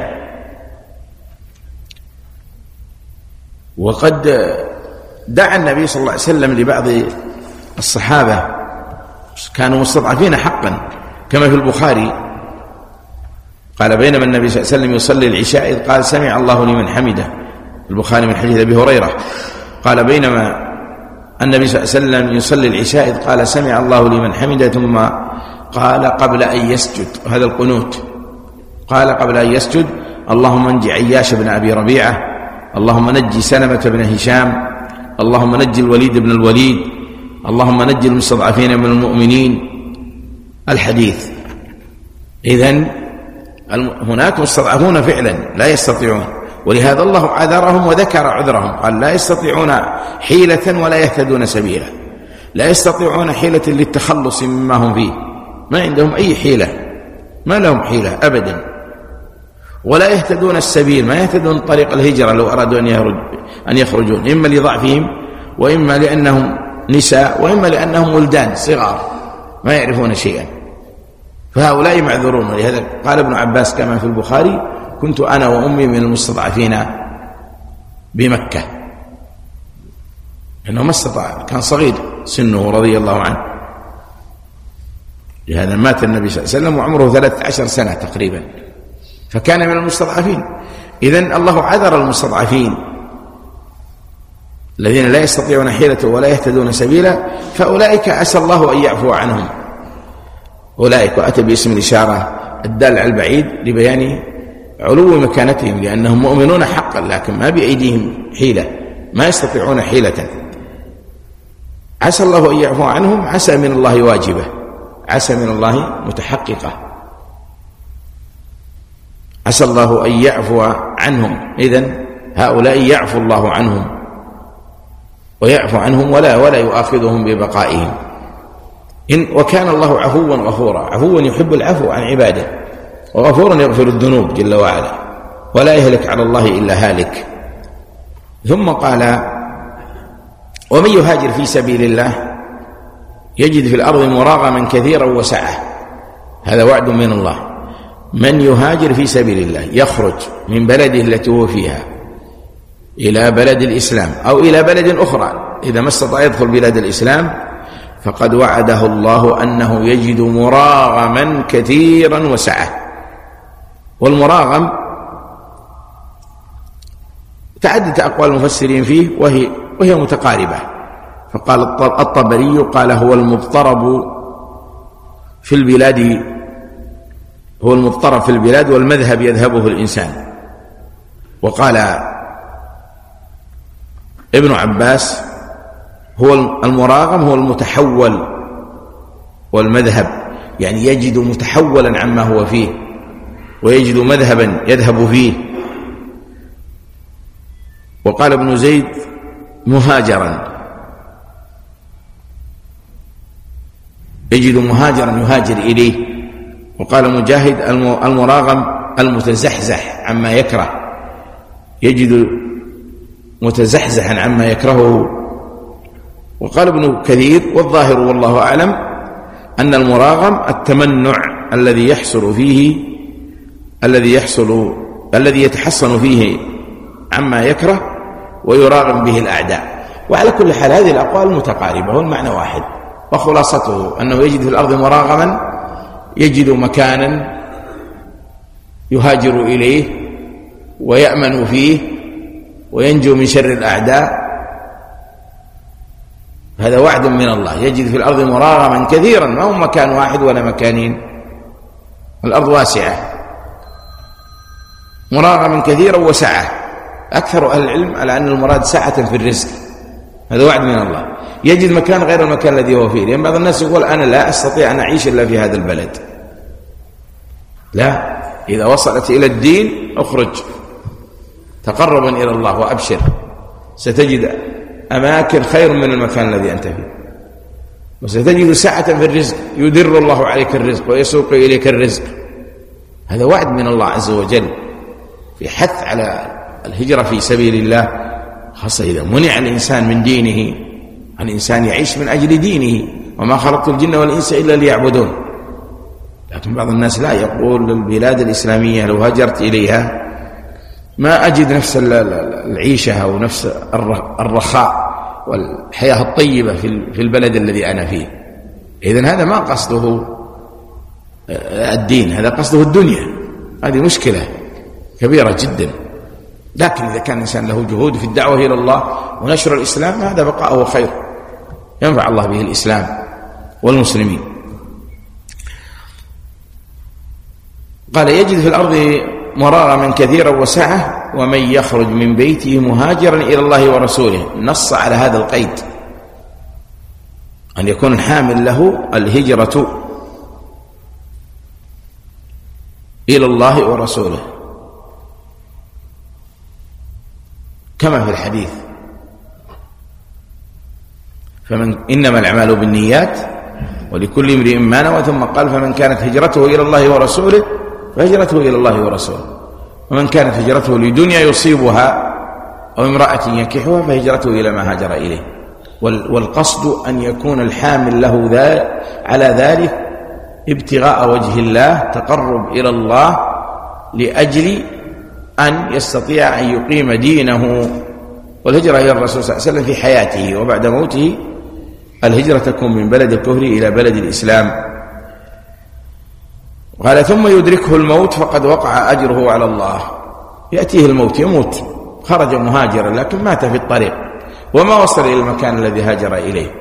وقد دعا النبي صلى الله عليه وسلم لبعض الصحابة كانوا مستضعفين حقا كما في البخاري، قال بينما النبي صلى الله عليه وسلم يصلي العشاء إذ قال سمع الله لمن حمده، البخاري من حديث أبي هريرة، قال بينما النبي صلى الله عليه وسلم يصلي العشاء إذ قال سمع الله لمن حمده، ثم قال قبل أن يسجد، هذا القنوت، قال قبل أن يسجد اللهم انجي عياش بن أبي ربيعة، اللهم نجي سلمة بن هشام، اللهم نجي الوليد بن الوليد، اللهم نجي المستضعفين من المؤمنين، الحديث. إذن هناك مستضعفون فعلا لا يستطيعون، ولهذا الله عذرهم وذكر عذرهم، قال لا يستطيعون حيلة ولا يهتدون سبيلا، لا يستطيعون حيلة للتخلص مما هم فيه، ما عندهم أي حيلة، ما لهم حيلة أبدا، ولا يهتدون السبيل، ما يهتدون طريق الهجرة لو أرادوا أن يخرجون، إما لضعفهم وإما لأنهم نساء وإما لأنهم ولدان صغار ما يعرفون شيئا، فهؤلاء معذورون. ولهذا قال ابن عباس كما في البخاري كنت أنا وأمي من المستضعفين بمكة، لأنه ما استطاع، كان صغير سنه رضي الله عنه، لهذا مات النبي صلى الله عليه وسلم وعمره ثلاث عشر سنة تقريبا، فكان من المستضعفين. إذن الله عذر المستضعفين الذين لا يستطيعون حيلة ولا يهتدون سبيلا، فأولئك عسى الله أن يعفو عنهم، أولئك، وأتى باسم الإشارة الدال على البعيد لبيان علو مكانتهم، لأنهم مؤمنون حقا لكن ما بأيديهم حيلة، ما يستطيعون حيلة. عسى الله أن يعفو عنهم، عسى من الله واجبة، عسى من الله متحققة، عسى الله أن يعفو عنهم. إذن هؤلاء يعفو الله عنهم ويعفو عنهم ولا ولا يؤاخذهم ببقائهم. إن وكان الله عفوا غفورا، عفوا يحب العفو عن عباده، وغفورا يغفر الذنوب جل وعلا، ولا يهلك على الله إلا هالك. ثم قال ومن يهاجر في سبيل الله يجد في الأرض مراغما كثيرا وسعة، هذا وعد من الله. من يهاجر في سبيل الله يخرج من بلده التي هو فيها إلى بلد الإسلام أو إلى بلد أخرى، إذا ما استطاع يدخل بلاد الإسلام فقد وعده الله أنه يجد مراغما كثيرا وسعة. والمراغم تعدد أقوال المفسرين فيه وهي, وهي متقاربة، فقال الطبري قال هو المضطرب في البلاد، هو المضطرب في البلاد والمذهب يذهبه الإنسان. وقال ابن عباس هو المراغم هو المتحول والمذهب، يعني يجد متحولا عما هو فيه ويجد مذهبا يذهب فيه. وقال ابن زيد مهاجرا، يجد مهاجرا يهاجر إليه. وقال مجاهد المراغم المتزحزح عما يكره، يجد متزحزحا عما يكرهه. وقال ابن كثير والظاهر والله أعلم أن المراغم التمنع الذي يحصل فيه الذي يحصل الذي يتحصن فيه عما يكره ويراغم به الأعداء. وعلى كل حال هذه الأقوال متقاربة والمعنى واحد، وخلاصته أنه يجد في الأرض مراغما، يجد مكانا يهاجر إليه ويأمن فيه وينجو من شر الأعداء، هذا وعد من الله. يجد في الأرض مراغما كثيرا، ما هو مكان واحد ولا مكانين، الأرض واسعة، مراغما كثيرا وسعة. أكثر أهل العلم على أن المراد سعة في الرزق، هذا وعد من الله. يجد مكان غير المكان الذي هو فيه، لأن بعض الناس يقول أنا لا أستطيع أن أعيش إلا في هذا البلد. لا، إذا وصلت إلى الدين أخرج تقربا إلى الله وأبشر، ستجد أماكن خير من المكان الذي أنت فيه، وستجد سعة في الرزق، يدر الله عليك الرزق ويسوق إليك الرزق. هذا وعد من الله عز وجل في حث على الهجرة في سبيل الله، خاصة إذا منع الإنسان من دينه، الإنسان يعيش من أجل دينه وما خلقت الجن والإنس إلا ليعبدون. لكن بعض الناس لا، يقول البلاد الإسلامية لو هاجرت إليها ما أجد نفس العيشة أو نفس الرخاء والحياة الطيبة في البلد الذي أنا فيه. إذن هذا ما قصده الدين، هذا قصده الدنيا. هذه مشكلة كبيرة جدا. لكن إذا كان الإنسان له جهود في الدعوة إلى الله ونشر الإسلام هذا بقاءه خير، ينفع الله به الإسلام والمسلمين. قال يجد في الأرض مراغما كثيرا وسعة ومن يخرج من بيته مهاجرا إلى الله ورسوله. نص على هذا القيد أن يكون الحامل له الهجرة إلى الله ورسوله، كما في الحديث فمن إنما الأعمال بالنيات ولكل امرئ ما نوى، ثم قال فمن كانت هجرته إلى الله ورسوله فهجرته إلى الله ورسوله، ومن كانت هجرته لدنيا يصيبها أو امرأة ينكحها فهجرته إلى ما هاجر إليه. والقصد أن يكون الحامل له على ذلك ابتغاء وجه الله، تقرب إلى الله لأجل أن يستطيع أن يقيم دينه. والهجرة إلى الرسول صلى الله عليه وسلم في حياته، وبعد موته الهجرة تكون من بلد الكفر إلى بلد الإسلام. قال ثم يدركه الموت فقد وقع أجره على الله. يأتيه الموت، يموت، خرج مهاجرا لكن مات في الطريق وما وصل إلى المكان الذي هاجر إليه،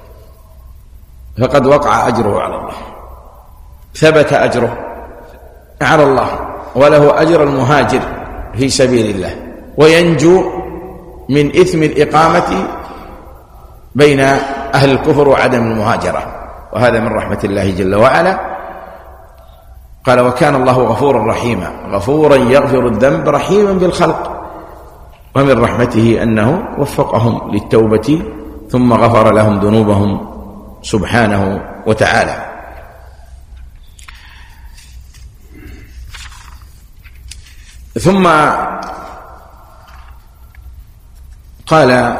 فقد وقع أجره على الله، ثبت أجره على الله، وله أجر المهاجر في سبيل الله، وينجو من إثم الإقامة بين أهل الكفر وعدم المهاجرة، وهذا من رحمة الله جل وعلا. قال وكان الله غفورا رحيما، غفورا يغفر الذنب رحيما بالخلق. ومن رحمته أنه وفقهم للتوبة ثم غفر لهم ذنوبهم سبحانه وتعالى. ثم قال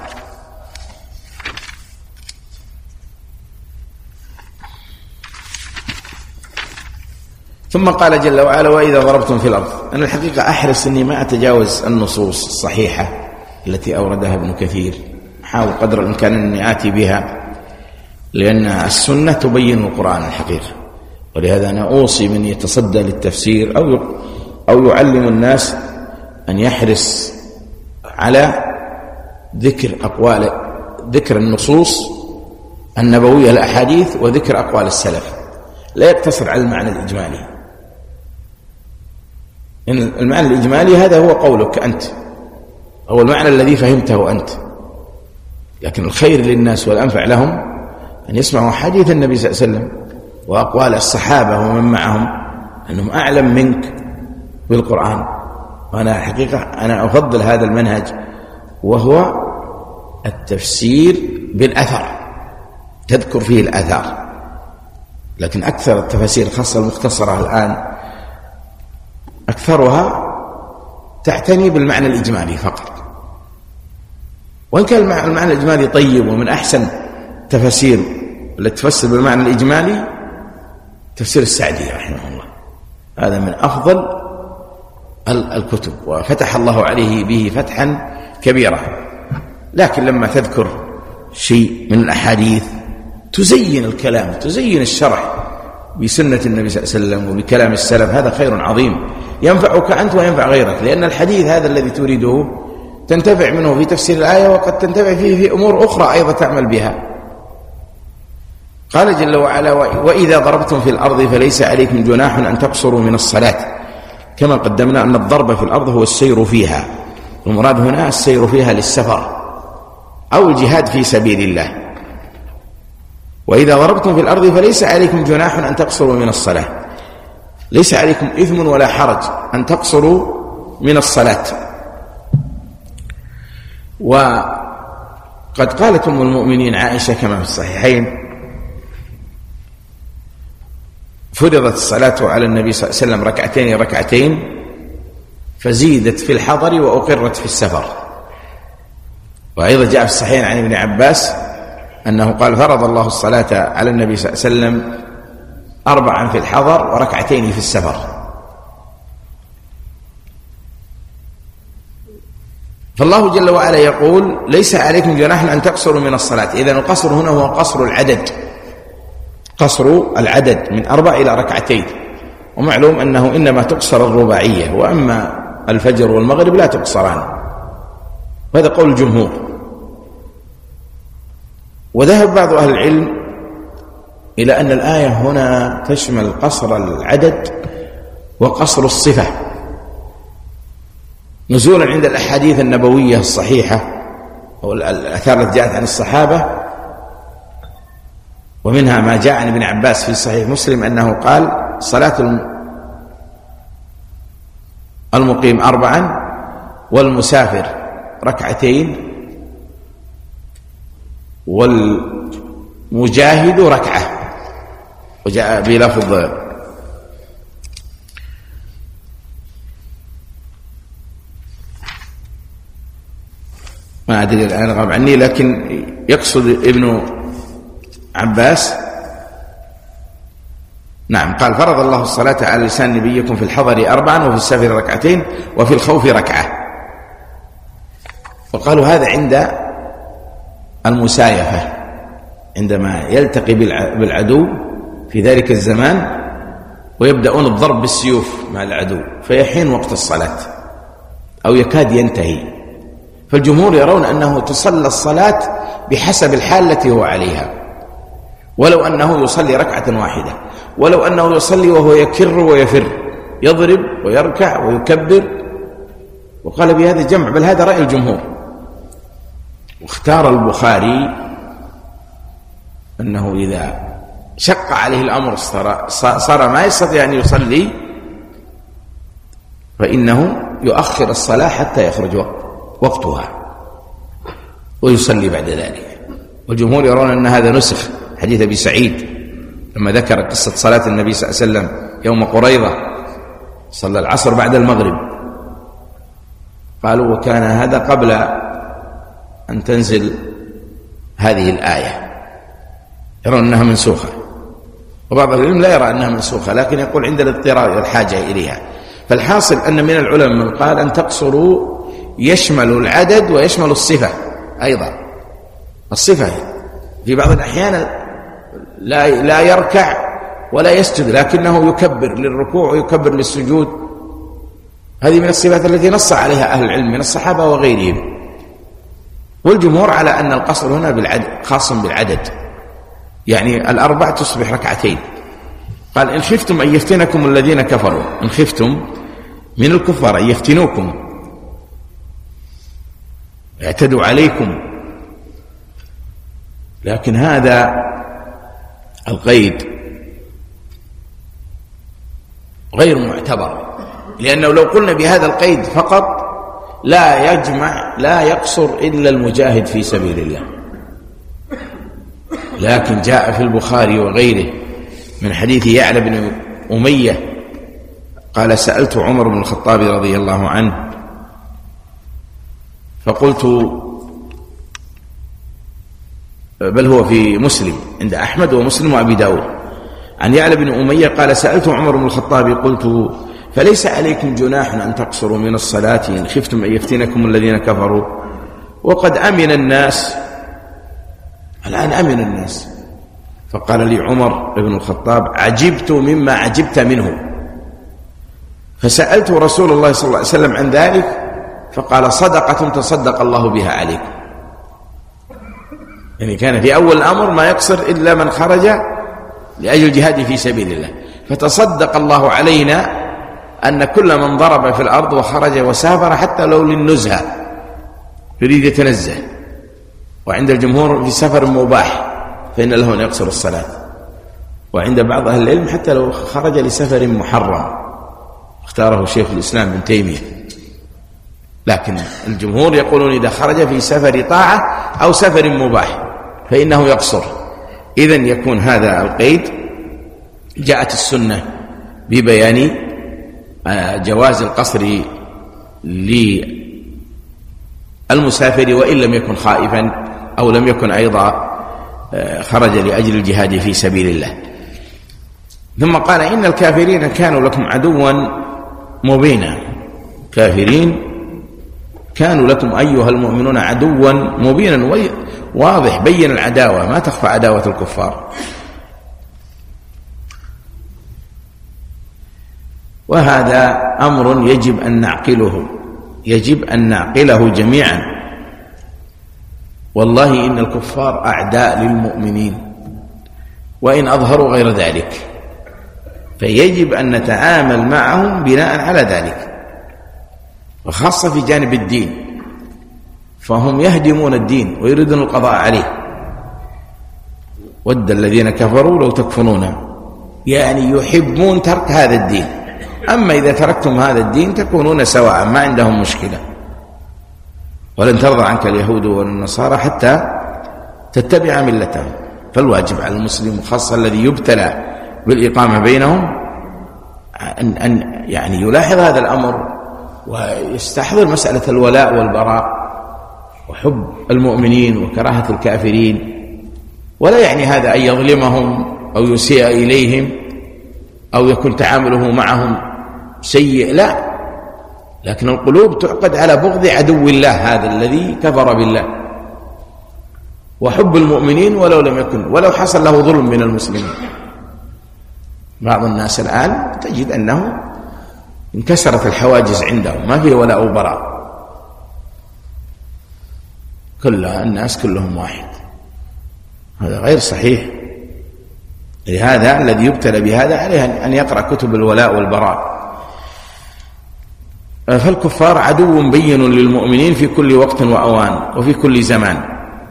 ثم قال جل وعلا وإذا ضربتم في الأرض. أنا الحقيقة أحرص أني ما أتجاوز النصوص الصحيحة التي أوردها ابن كثير، أحاول قدر الإمكان أني آتي بها، لأن السنة تبين القرآن الحقيقة. ولهذا أنا أوصي من يتصدى للتفسير أو أو يعلم الناس أن يحرص على ذكر أقوال ذكر النصوص النبوية الأحاديث وذكر أقوال السلف، لا يقتصر على المعنى الإجمالي. إن المعنى الإجمالي هذا هو قولك أنت، هو المعنى الذي فهمته أنت، لكن الخير للناس والأنفع لهم أن يسمعوا حديث النبي صلى الله عليه وسلم وأقوال الصحابة ومن معهم، أنهم أعلم منك بالقرآن. وأنا حقيقة أنا أفضل هذا المنهج، وهو التفسير بالأثر، تذكر فيه الأثر. لكن أكثر التفاسير خاصة المختصرة الآن أكثرها تعتني بالمعنى الإجمالي فقط، وإن كان المعنى الإجمالي طيب، ومن أحسن تفاسير التي تفسر بالمعنى الإجمالي تفسير السعدي رحمه الله، هذا من أفضل الكتب، وفتح الله عليه به فتحا كبيرا. لكن لما تذكر شيء من الأحاديث تزين الكلام، تزين الشرح بسنة النبي صلى الله عليه وسلم وبكلام السلف، هذا خير عظيم ينفعك أنت وينفع غيرك، لأن الحديث هذا الذي تريده تنتفع منه في تفسير الآية، وقد تنتفع فيه في أمور أخرى أيضا تعمل بها. قال جل وعلا وإذا ضربتم في الأرض فليس عليكم جناح أن تقصروا من الصلاة، كما قدمنا أن الضرب في الأرض هو السير فيها، المراد هنا السير فيها للسفر أو الجهاد في سبيل الله. وإذا ضربتم في الأرض فليس عليكم جناح أن تقصروا من الصلاة، ليس عليكم إثم ولا حرج أن تقصروا من الصلاة. وقد قالت أم المؤمنين عائشة كما في الصحيحين فرضت الصلاة على النبي صلى الله عليه وسلم ركعتين ركعتين فزيدت في الحضر وأقرت في السفر. وأيضا جاء في الصحيحين عن ابن عباس أنه قال فرض الله الصلاة على النبي صلى الله عليه وسلم أربعا في الحضر وركعتين في السفر. فالله جل وعلا يقول ليس عليكم جناح أن تقصروا من الصلاة. إذن القصر هنا هو قصر العدد، قصر العدد من أربع إلى ركعتين، ومعلوم أنه إنما تقصر الرباعية، وأما الفجر والمغرب لا تقصران، وهذا قول الجمهور. وذهب بعض أهل العلم إلى أن الآية هنا تشمل قصر العدد وقصر الصفة، نزولا عند الأحاديث النبوية الصحيحة أو الآثار التي جاءت عن الصحابة، ومنها ما جاء عن ابن عباس في صحيح مسلم أنه قال صلاة المقيم أربعا والمسافر ركعتين والمجاهد ركعة. وجاء بلفظ ما أدري الآن غاب عني، لكن يقصد ابن عباس نعم قال فرض الله الصلاة على لسان نبيكم في الحضر أربعا وفي السفر ركعتين وفي الخوف ركعة. وقالوا هذا عند المسايفة، عندما يلتقي بالعدو في ذلك الزمان ويبدأون الضرب بالسيوف مع العدو فيحين وقت الصلاة أو يكاد ينتهي. فالجمهور يرون أنه تصلى الصلاة بحسب الحال التي هو عليها، ولو أنه يصلي ركعة واحدة، ولو أنه يصلي وهو يكر ويفر، يضرب ويركع ويكبر. وقال بهذا الجمع، بل هذا رأي الجمهور. واختار البخاري أنه إذا شق عليه الأمر صار ما يستطيع أن يصلي فإنه يؤخر الصلاة حتى يخرج وقتها ويصلي بعد ذلك. والجمهور يرون أن هذا نسخ حديث أبي سعيد لما ذكر قصة صلاة النبي صلى الله عليه وسلم يوم قريظة، صلى العصر بعد المغرب، قالوا وكان هذا قبل أن تنزل هذه الآية، يرون أنها منسوخة. وبعض العلم لا يرى أنها منسوخة، لكن يقول عند الاضطرار والحاجة إليها. فالحاصل أن من العلماء من قال أن تقصروا يشمل العدد ويشمل الصفة أيضا. الصفة في بعض الأحيان لا لا يركع ولا يسجد، لكنه يكبر للركوع ويكبر للسجود. هذه من الصفات التي نص عليها أهل العلم من الصحابة وغيرهم. والجمهور على أن القصر هنا بالعدد، خاص بالعدد، يعني الأربع تصبح ركعتين. قال إن خفتم أن يفتنكم الذين كفروا، إن خفتم من الكفار أن يفتنوكم يعتدوا عليكم. لكن هذا القيد غير معتبر، لأنه لو قلنا بهذا القيد فقط لا يجمع لا يقصر إلا المجاهد في سبيل الله. لكن جاء في البخاري وغيره من حديث يعلى بن أمية قال سألت عمر بن الخطاب رضي الله عنه فقلت، بل هو في مسلم عند أحمد ومسلم وأبي داود، عن يعلى بن أمية قال سألت عمر بن الخطاب قلت فليس عليكم جناح أن تقصروا من الصلاة إن خفتم أن يفتنكم الذين كفروا وقد أمن الناس، الآن أمن الناس. فقال لي عمر بن الخطاب عجبت مما عجبت منه، فسألت رسول الله صلى الله عليه وسلم عن ذلك فقال صدقة تصدق الله بها عليكم. يعني كان في أول الأمر ما يقصر إلا من خرج لأجل الجهاد في سبيل الله، فتصدق الله علينا أن كل من ضرب في الأرض وخرج وسافر حتى لو للنزهة يريد يتنزه، وعند الجمهور في سفر مباح فإن له أن يقصر الصلاة، وعند بعض أهل العلم حتى لو خرج لسفر محرم اختاره شيخ الإسلام ابن تيمية. لكن الجمهور يقولون إذا خرج في سفر طاعة أو سفر مباح فإنه يقصر. إذن يكون هذا القيد جاءت السنة ببيان جواز القصر للمسافر وإن لم يكن خائفا أو لم يكن أيضا خرج لأجل الجهاد في سبيل الله. ثم قال إن الكافرين كانوا لكم عدوا مبينا، كافرين كانوا لكم أيها المؤمنون عدوا مبينا، واضح بين العداوة، ما تخفى عداوة الكفار. وهذا أمر يجب أن نعقله، يجب أن نعقله جميعا. والله إن الكفار أعداء للمؤمنين وإن أظهروا غير ذلك، فيجب أن نتعامل معهم بناء على ذلك، وخاصة في جانب الدين، فهم يهدمون الدين ويريدون القضاء عليه. ود الذين كفروا لو تكفرون، يعني يحبون ترك هذا الدين. أما إذا تركتم هذا الدين تكونون سواء، ما عندهم مشكلة. ولن ترضى عنك اليهود والنصارى حتى تتبع ملتهم. فالواجب على المسلم خاصة الذي يبتلى بالإقامة بينهم أن, أن يعني يلاحظ هذا الأمر ويستحضر مسألة الولاء والبراء وحب المؤمنين وكراهة الكافرين. ولا يعني هذا أن يظلمهم أو يسيء إليهم أو يكون تعامله معهم سيء، لا، لكن القلوب تعقد على بغض عدو الله هذا الذي كفر بالله، وحب المؤمنين ولو لم يكن ولو حصل له ظلم من المسلمين. بعض الناس الآن تجد أنه انكسرت الحواجز عندهم، ما فيه ولاء وبراء، كل الناس كلهم واحد. هذا غير صحيح. لهذا الذي يبتلى بهذا عليه أن يقرأ كتب الولاء والبراء. فالكفار عدو بين للمؤمنين في كل وقت وأوان وفي كل زمان.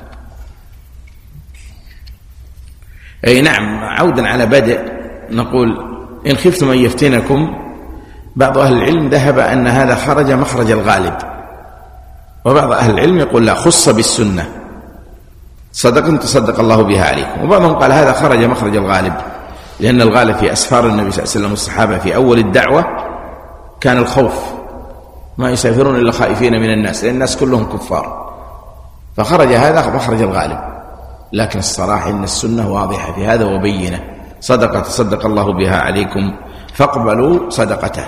أي نعم. عودا على بدء نقول إن خفتم أن يفتنكم، بعض أهل العلم ذهب أن هذا خرج مخرج الغالب، وبعض أهل العلم يقول لا، خص بالسنة، صدقتم تصدق الله بها عليكم. وبعضهم قال هذا خرج مخرج الغالب، لأن الغالب في أسفار النبي صلى الله عليه وسلم والصحابة في أول الدعوة كان الخوف، ما يسافرون إلا خائفين من الناس، لأن الناس كلهم كفار، فخرج هذا مخرج الغالب. لكن الصراحة إن السنة واضحة في هذا وبينة، صدقة تصدق الله بها عليكم فاقبلوا صدقته.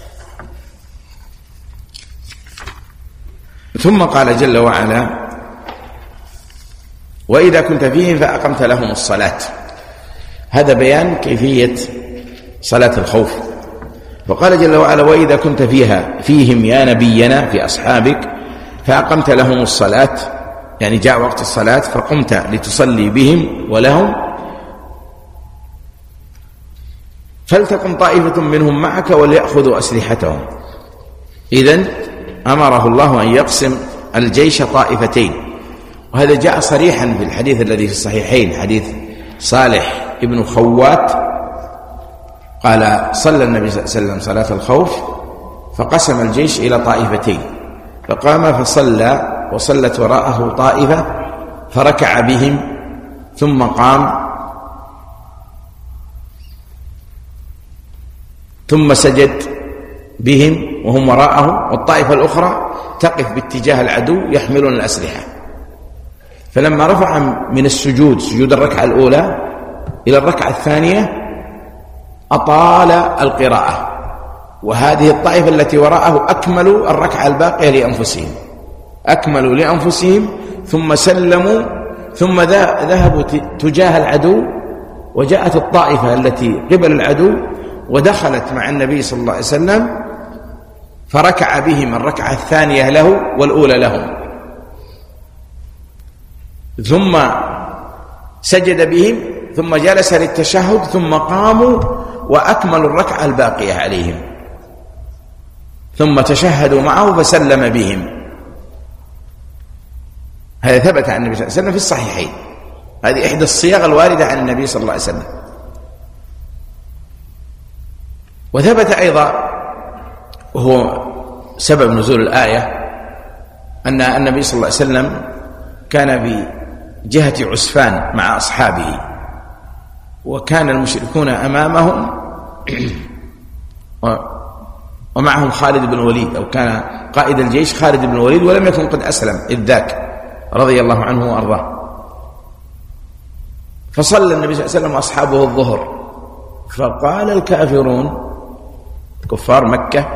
ثم قال جل وعلا وإذا كنت فيهم فأقمت لهم الصلاة. هذا بيان كيفية صلاة الخوف. وقال جل وعلا وإذا كنت فيها فيهم يا نبينا في أصحابك فأقمت لهم الصلاة، يعني جاء وقت الصلاة فقمت لتصلي بهم ولهم، فلتقم طائفة منهم معك وليأخذوا أسلحتهم. إذن أمره الله أن يقسم الجيش طائفتين، وهذا جاء صريحا في الحديث الذي في الصحيحين، حديث صالح ابن خوات قال صلى النبي صلى الله عليه وسلم صلاة الخوف فقسم الجيش إلى طائفتين، فقام فصلى وصلت وراءه طائفة فركع بهم ثم قام ثم سجد بهم وهم وراءه، والطائفة الأخرى تقف باتجاه العدو يحملون الأسلحة. فلما رفع من السجود سجود الركعة الأولى إلى الركعة الثانية أطال القراءة، وهذه الطائفة التي وراءه أكملوا الركعة الباقية لأنفسهم، أكملوا لأنفسهم ثم سلموا، ثم ذهبوا تجاه العدو، وجاءت الطائفة التي قبل العدو ودخلت مع النبي صلى الله عليه وسلم فركع بهم الركعة الثانية له والأولى لهم، ثم سجد بهم ثم جلس للتشهد ثم قاموا وأكملوا الركعة الباقية عليهم، ثم تشهدوا معه فسلم بهم. هذا ثبت عن النبي صلى الله عليه وسلم في الصحيحين. هذه إحدى الصيغ الواردة عن النبي صلى الله عليه وسلم. وثبت أيضا وهو سبب نزول الآية أن النبي صلى الله عليه وسلم كان بجهة عسفان مع أصحابه، وكان المشركون أمامهم ومعهم خالد بن الوليد، أو كان قائد الجيش خالد بن الوليد ولم يكن قد أسلم إذ ذاك رضي الله عنه وأرضاه. فصلى النبي صلى الله عليه وسلم وأصحابه الظهر، فقال الكافرون كفار مكة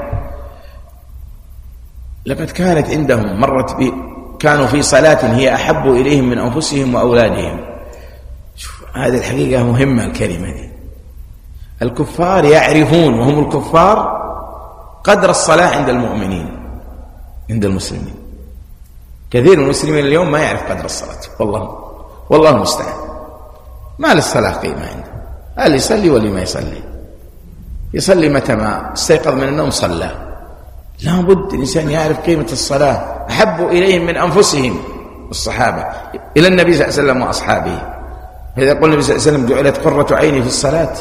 لقد كانت عندهم مرت بي كانوا في صلاة هي أحب إليهم من أنفسهم وأولادهم. شوف هذه الحقيقة مهمة الكلمة دي. الكفار يعرفون وهم الكفار قدر الصلاة عند المؤمنين عند المسلمين. كثير من المسلمين اليوم ما يعرف قدر الصلاة، والله والله المستعان، ما للصلاة قيمة عنده. هل يصلي ولا ما يصلي؟ يصلي متى ما استيقظ من النوم صلى. لا بد الإنسان يعرف قيمة الصلاة. أحب إليهم من أنفسهم الصحابة إلى النبي صلى الله عليه وسلم وأصحابه. فإذا قلنا النبي صلى الله عليه وسلم جعلت قرة عيني في الصلاة.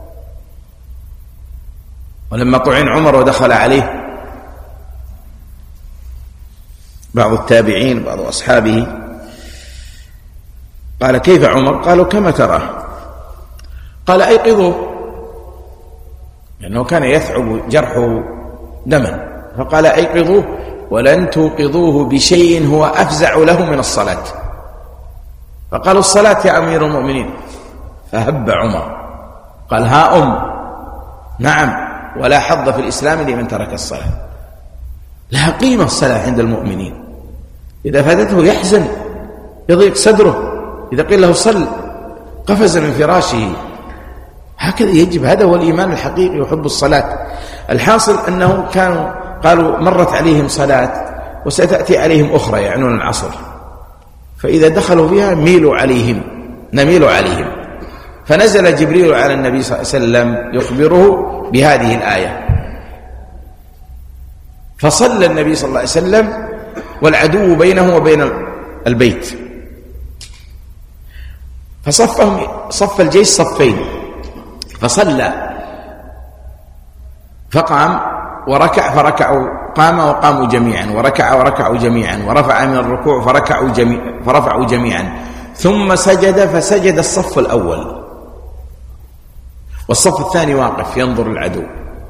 ولما طعن عمر ودخل عليه بعض التابعين بعض أصحابه قال كيف عمر؟ قالوا كما تراه. قال أيقظوه، لأنه كان يثعب جرحه دما، فقال أيقظوه ولن توقظوه بشيء هو أفزع له من الصلاة. فقالوا الصلاة يا أمير المؤمنين، فهب عمر قال ها أم نعم، ولا حظ في الإسلام لمن ترك الصلاة. لها قيمة الصلاة عند المؤمنين. إذا فاتته يحزن يضيق صدره، إذا قيل له صل قفز من فراشه. هكذا يجب، هذا هو الإيمان الحقيقي وحب الصلاة. الحاصل أنه كانوا قالوا مرت عليهم صلاة وستأتي عليهم أخرى يعنون العصر، فإذا دخلوا فيها ميلوا عليهم نميل عليهم. فنزل جبريل على النبي صلى الله عليه وسلم يخبره بهذه الآية، فصلى النبي صلى الله عليه وسلم والعدو بينه وبين البيت، فصفهم صف الجيش صفين، فصلى فقام وركع فركعوا، قام وقاموا جميعا، وركع وركعوا جميعا، ورفع من الركوع فركعوا جميع فرفعوا جميعا، ثم سجد فسجد الصف الأول، والصف الثاني واقف ينظر العدو.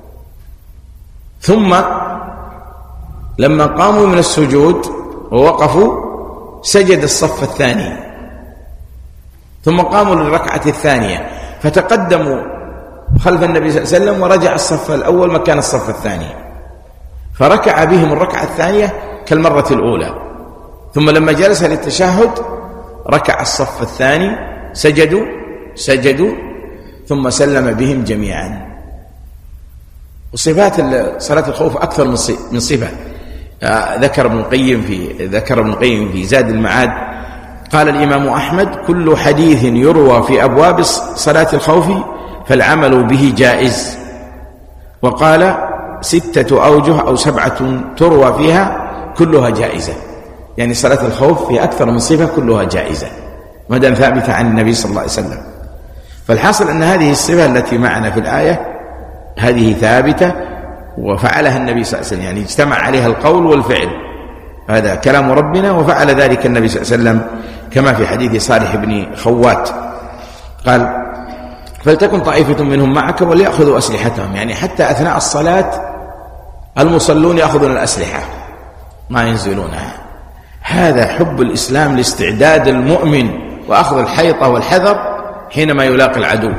ثم لما قاموا من السجود ووقفوا سجد الصف الثاني، ثم قاموا للركعة الثانية فتقدموا خلف النبي صلى الله عليه وسلم، ورجع الصف الأول مكان الصف الثاني، فركع بهم الركعة الثانية كالمرة الأولى. ثم لما جلس للتشهد ركع الصف الثاني، سجدوا سجدوا ثم سلم بهم جميعا. وصفات صلاة الخوف أكثر من صفة. ذكر ابن القيم في ذكر ابن القيم في زاد المعاد، قال الإمام أحمد كل حديث يروى في أبواب صلاة الخوف فالعمل به جائز. وقال ستة أوجه أو سبعة تروى فيها كلها جائزة، يعني صلاة الخوف في أكثر من صفة كلها جائزة ما دام ثابتة عن النبي صلى الله عليه وسلم. فالحاصل أن هذه الصفة التي معنا في الآية هذه ثابتة وفعلها النبي صلى الله عليه وسلم، يعني اجتمع عليها القول والفعل، هذا كلام ربنا وفعل ذلك النبي صلى الله عليه وسلم كما في حديث صالح بن خوات قال فلتكن طائفة منهم معك وليأخذوا أسلحتهم، يعني حتى أثناء الصلاة المصلون يأخذون الأسلحة ما ينزلونها. هذا حب الإسلام لاستعداد المؤمن وأخذ الحيطة والحذر حينما يلاقي العدو.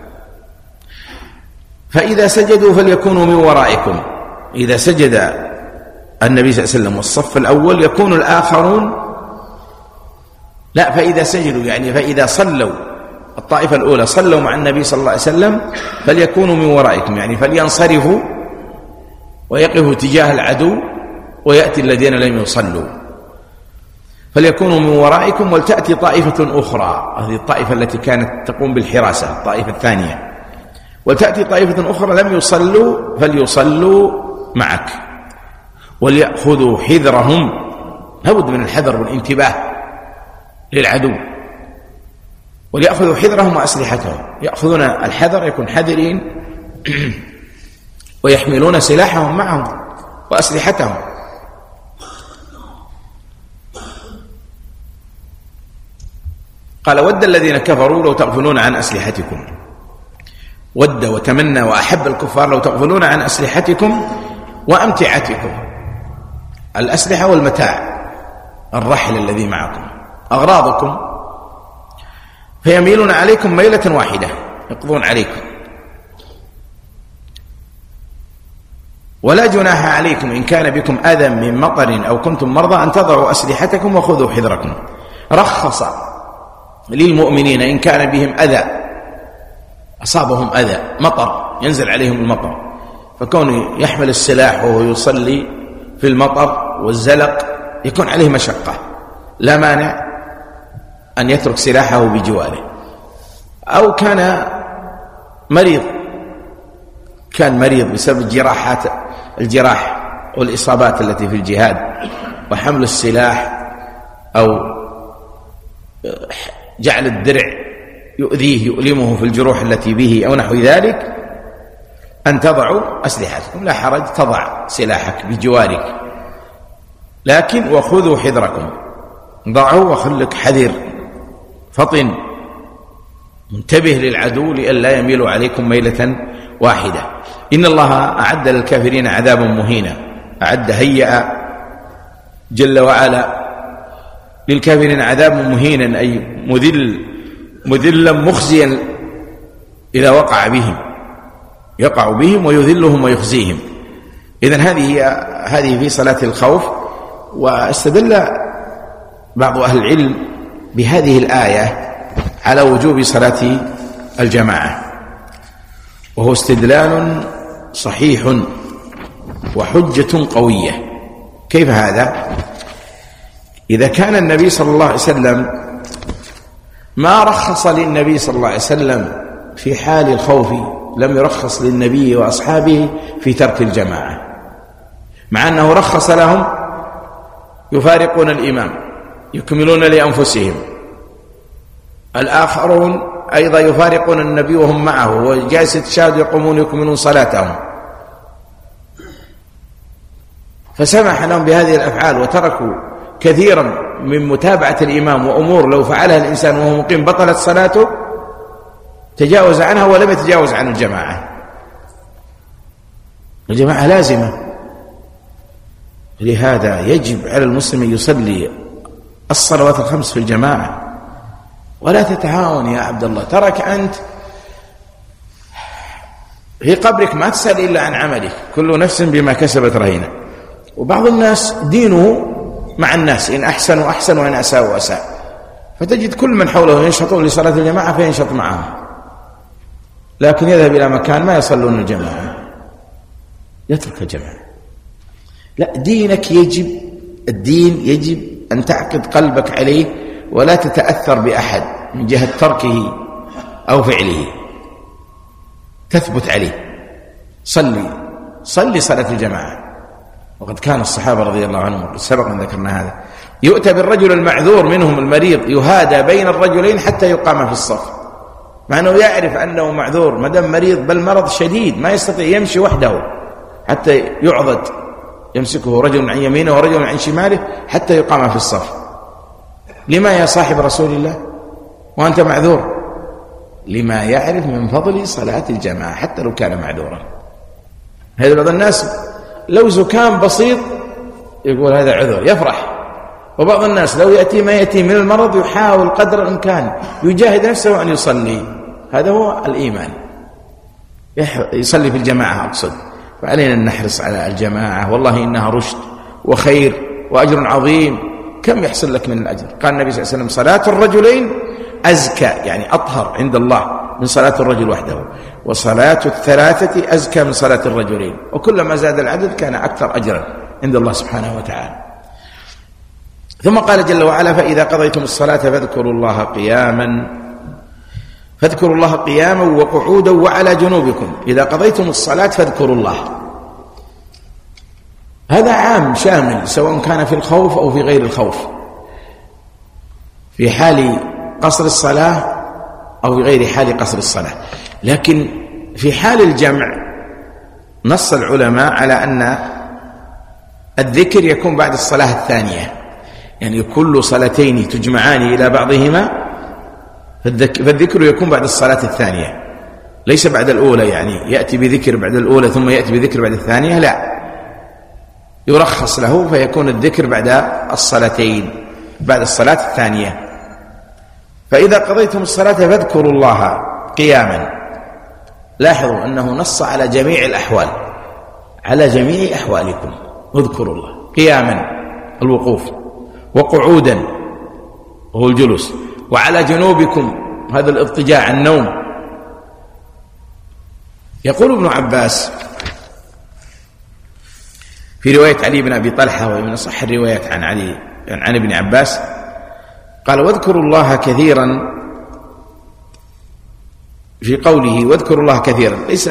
فإذا سجدوا فليكونوا من ورائكم، إذا سجد النبي صلى الله عليه وسلم والصف الأول يكون الآخرون لا، فإذا سجدوا يعني فإذا صلوا الطائفة الأولى صلوا مع النبي صلى الله عليه وسلم فليكونوا من ورائكم، يعني فلينصرفوا ويقفوا تجاه العدو ويأتي الذين لم يصلوا. فليكونوا من ورائكم ولتأتي طائفة أخرى، هذه الطائفة التي كانت تقوم بالحراسة الطائفة الثانية، وتأتي طائفة أخرى لم يصلوا فليصلوا معك وليأخذوا حذرهم، لابد من الحذر والانتباه للعدو، وليأخذوا حذرهم وأسلحتهم، يأخذون الحذر يكون حذرين ويحملون سلاحهم معهم وأسلحتهم. قال ود الذين كفروا لو تغفلون عن أسلحتكم، ود وتمنى وأحب الكفار لو تغفلون عن أسلحتكم وأمتعتكم، الأسلحة والمتاع، الرحل الذي معكم، أغراضكم، فيميلون عليكم ميلة واحدة، يقضون عليكم. ولا جناح عليكم إن كان بكم أذى من مطر أو كنتم مرضى أن تضعوا أسلحتكم وخذوا حذركم. رخص للمؤمنين إن كان بهم أذى، أصابهم أذى، مطر ينزل عليهم المطر، فكون يحمل السلاح وهو يصلي في المطر والزلق يكون عليه مشقة، لا مانع أن يترك سلاحه بجواره. أو كان مريض، كان مريض بسبب الجراحات الجراح والإصابات التي في الجهاد، وحمل السلاح أو جعل الدرع يؤذيه يؤلمه في الجروح التي به أو نحو ذلك، أن تضعوا أسلحتكم، لا حرج، تضع سلاحك بجوارك، لكن وخذوا حذركم، ضعوا وخلك حذر فطن منتبه للعدو لئلا يميلوا عليكم ميلة واحدة. إن الله أعد للكافرين عذابا مهينا، أعد هيئ جل وعلا للكافرين عذاب مهينا، أي مذل مذلا مخزيا إذا وقع بهم، يقع بهم ويذلهم ويخزيهم. إذن هذه هذه في صلاة الخوف. واستدل بعض أهل العلم بهذه الآية على وجوب صلاة الجماعة، وهو استدلال صحيح وحجة قوية. كيف هذا؟ إذا كان النبي صلى الله عليه وسلم ما رخص للنبي صلى الله عليه وسلم في حال الخوف، لم يرخص للنبي وأصحابه في ترك الجماعة، مع أنه رخص لهم يفارقون الإمام يكملون لأنفسهم، الآخرون أيضا يفارقون النبي وهم معه وجالس تشاهد يقومون يكملون صلاتهم، فسمح لهم بهذه الأفعال وتركوا كثيرا من متابعة الإمام، وأمور لو فعلها الإنسان وهو مقيم بطلت صلاته تجاوز عنها ولم يتجاوز عن الجماعة. الجماعة لازمة، لهذا يجب على المسلم أن يصلي الصلوات الخمس في الجماعة، ولا تتهاون يا عبد الله. ترك أنت في قبرك ما تسأل إلا عن عملك، كل نفس بما كسبت رهينة. وبعض الناس دينه مع الناس، إن أحسنوا أحسن وإن أساءوا أساء، فتجد كل من حوله ينشطون لصلاة الجماعة فينشط معهم، لكن يذهب إلى مكان ما يصلون الجماعة يترك الجماعة. لا، دينك يجب، الدين يجب أن تعقد قلبك عليه ولا تتأثر بأحد من جهة تركه أو فعله، تثبت عليه. صلي صلي صلاة الجماعة. وقد كان الصحابة رضي الله عنهم، سبق أن ذكرنا هذا، يؤتى بالرجل المعذور منهم المريض يهادى بين الرجلين حتى يقام في الصف، مع أنه يعرف أنه معذور، ما دام مريض بل مرض شديد ما يستطيع يمشي وحده، حتى يعضد، يمسكه رجل عن يمينه ورجل عن شماله حتى يقام في الصف. لما يا صاحب رسول الله وأنت معذور؟ لما يعرف من فضل صلاة الجماعة حتى لو كان معذورا. هذا بعض الناس لو زكام بسيط يقول هذا عذر، يفرح. وبعض الناس لو يأتي ما يأتي من المرض يحاول قدر الإمكان يجاهد نفسه أن يصلي. هذا هو الإيمان، يصلي في الجماعة أقصد. فعلينا أن نحرص على الجماعة، والله إنها رشد وخير وأجر عظيم. كم يحصل لك من الأجر؟ قال النبي صلى الله عليه وسلم صلاة الرجلين أزكى، يعني أطهر عند الله من صلاة الرجل وحده، وصلاة الثلاثة أزكى من صلاة الرجلين، وكلما زاد العدد كان أكثر أجرا عند الله سبحانه وتعالى. ثم قال جل وعلا فإذا قضيتم الصلاة فاذكروا الله قياما فاذكروا الله قياما وقعودا وعلى جنوبكم. إذا قضيتم الصلاة فاذكروا الله، هذا عام شامل سواء كان في الخوف أو في غير الخوف، في حال قصر الصلاة أو في غير حال قصر الصلاة. لكن في حال الجمع نص العلماء على أن الذكر يكون بعد الصلاة الثانية، يعني كل صلاتين تجمعان إلى بعضهما فالذكر يكون بعد الصلاة الثانية، ليس بعد الأولى، يعني يأتي بذكر بعد الأولى ثم يأتي بذكر بعد الثانية، لا، يرخص له فيكون الذكر بعد الصلاتين، بعد الصلاة الثانية. فإذا قضيتم الصلاة فاذكروا الله قياما. لاحظوا أنه نص على جميع الأحوال، على جميع أحوالكم اذكروا الله قياما الوقوف، وقعودا وهو الجلوس، وعلى جنوبكم هذا الاضطجاع النوم. يقول ابن عباس في رواية علي بن أبي طلحة، وهي من أصح الروايات عن علي عن ابن عباس، قال: واذكروا الله كثيرا، في قوله واذكروا الله كثيرا ليس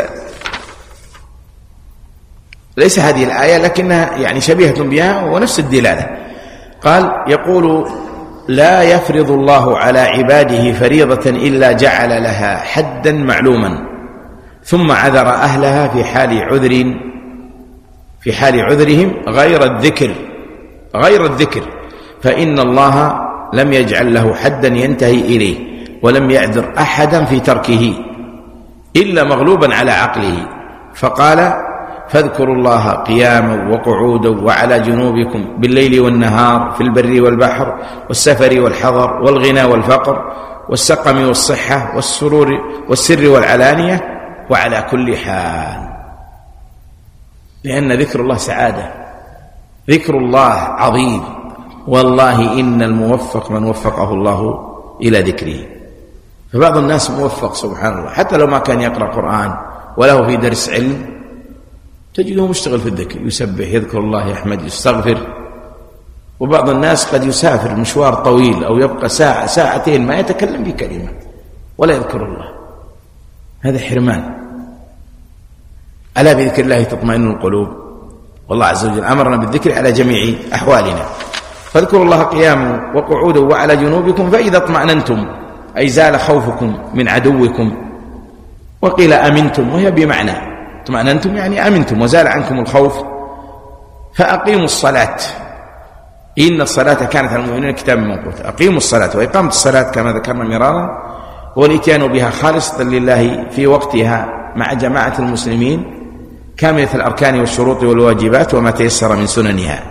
ليس هذه الآية، لكنها يعني شبيهة بها ونفس الدلالة. قال: يقول: لا يفرض الله على عباده فريضة إلا جعل لها حدا معلوما، ثم عذر أهلها في حال عذر في حال عذرهم غير الذكر غير الذكر فإن الله لم يجعل له حدا ينتهي إليه، ولم يعذر أحدا في تركه إلا مغلوبا على عقله، فقال: فاذكروا الله قياما وقعودا وعلى جنوبكم بالليل والنهار، في البر والبحر والسفر والحضر والغنى والفقر والسقم والصحة والسرور والسر والعلانية وعلى كل حال. لأن ذكر الله سعادة، ذكر الله عظيم، والله إن الموفق من وفقه الله إلى ذكره. فبعض الناس موفق سبحان الله، حتى لو ما كان يقرأ قرآن وله في درس علم، تجده مشتغل في الذكر، يسبح، يذكر الله، يحمد، يستغفر. وبعض الناس قد يسافر مشوار طويل أو يبقى ساعة ساعتين ما يتكلم بكلمة ولا يذكر الله، هذا حرمان. ألا بذكر الله تطمئن القلوب، والله عز وجل أمرنا بالذكر على جميع أحوالنا. فاذكروا الله قياما وقعودا وعلى جنوبكم فإذا اطمأننتم، أي زال خوفكم من عدوكم. وقيل أمنتم، وهي بمعنى اطمأننتم يعني أمنتم وزال عنكم الخوف. فأقيموا الصلاة، إن الصلاة كانت على المؤمنين كتابا موقوتا. أقيموا الصلاة، وإقامة الصلاة كما ذكرنا مرارا والإتيان بها خالصة لله في وقتها مع جماعة المسلمين كاملة الأركان والشروط والواجبات وما تيسر من سننها.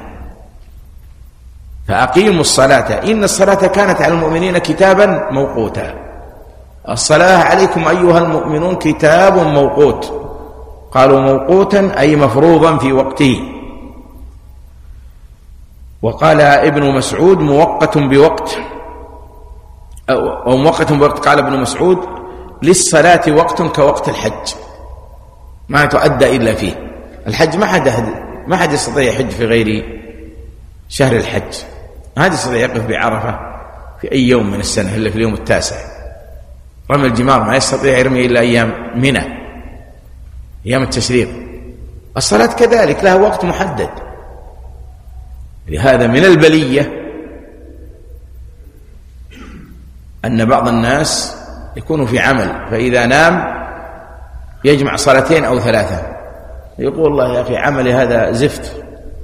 فأقيموا الصلاة إن الصلاة كانت على المؤمنين كتابا موقوتا. الصلاة عليكم أيها المؤمنون كتاب موقوت. قالوا موقوتا أي مفروضا في وقته. وقال ابن مسعود موقت بوقت أو موقت بوقت. قال ابن مسعود للصلاة وقت كوقت الحج ما تؤدى إلا فيه. الحج ما حد ما حد يستطيع يحج في غير شهر الحج، ما حد يستطيع يقف بعرفة في أي يوم من السنة إلا في اليوم التاسع. رمي الجمار ما يستطيع يرمي إلا أيام منى، أيام التشريق. الصلاة كذلك لها وقت محدد. لهذا من البلية أن بعض الناس يكون في عمل فإذا نام يجمع صلاتين أو ثلاثة، يقول الله يا أخي عملي هذا زفت،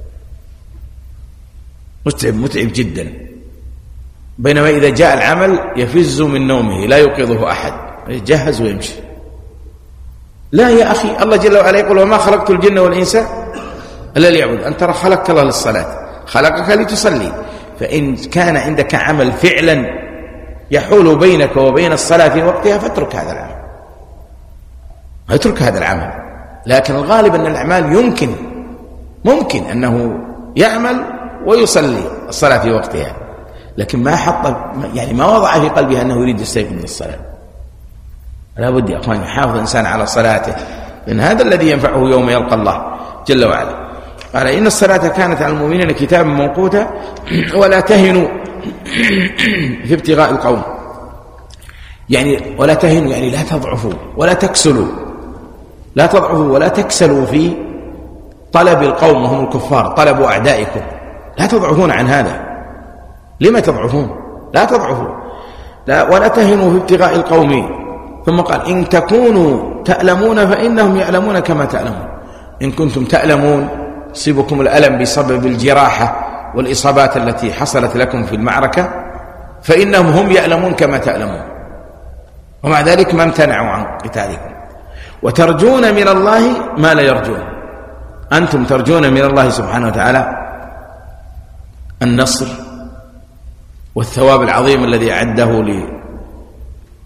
متعب متعب جدا. بينما إذا جاء العمل يفز من نومه لا يوقظه أحد، يجهز ويمشي. لا يا أخي، الله جل وعلا يقول وما خلقت الجن والإنس إلا ليعبد. أنت ترى خلقك الله للصلاة، خلقك لتصلي. فإن كان عندك عمل فعلا يحول بينك وبين الصلاة في وقتها فاترك هذا العمل، اترك هذا العمل. لكن الغالب أن الأعمال يمكن ممكن أنه يعمل ويصلي الصلاة في وقتها، لكن ما حط يعني ما وضع في قلبه أنه يريد يستيقظ من الصلاة. لا بد يا أخوان يحافظ الإنسان على صلاته، لأن هذا الذي ينفعه يوم يلقى الله جل وعلا. قال إن الصلاة كانت على المؤمنين كتابا موقوتا ولا تهنوا في ابتغاء القوم، يعني ولا تهنوا يعني لا تضعفوا ولا تكسلوا، لا تضعفوا ولا تكسلوا في طلب القوم وهم الكفار، طلبوا أعدائكم، لا تضعفون عن هذا. لما تضعفون؟ لا تضعفوا. لا ولا تهنوا في ابتغاء القوم. ثم قال إن تكونوا تألمون فإنهم يألمون كما تألمون. إن كنتم تألمون يصيبكم الألم بسبب الجراحة والإصابات التي حصلت لكم في المعركة، فإنهم هم يألمون كما تألمون، ومع ذلك ما امتنعوا عن قتالكم. وترجون من الله ما لا يرجون. أنتم ترجون من الله سبحانه وتعالى النصر والثواب العظيم الذي أعده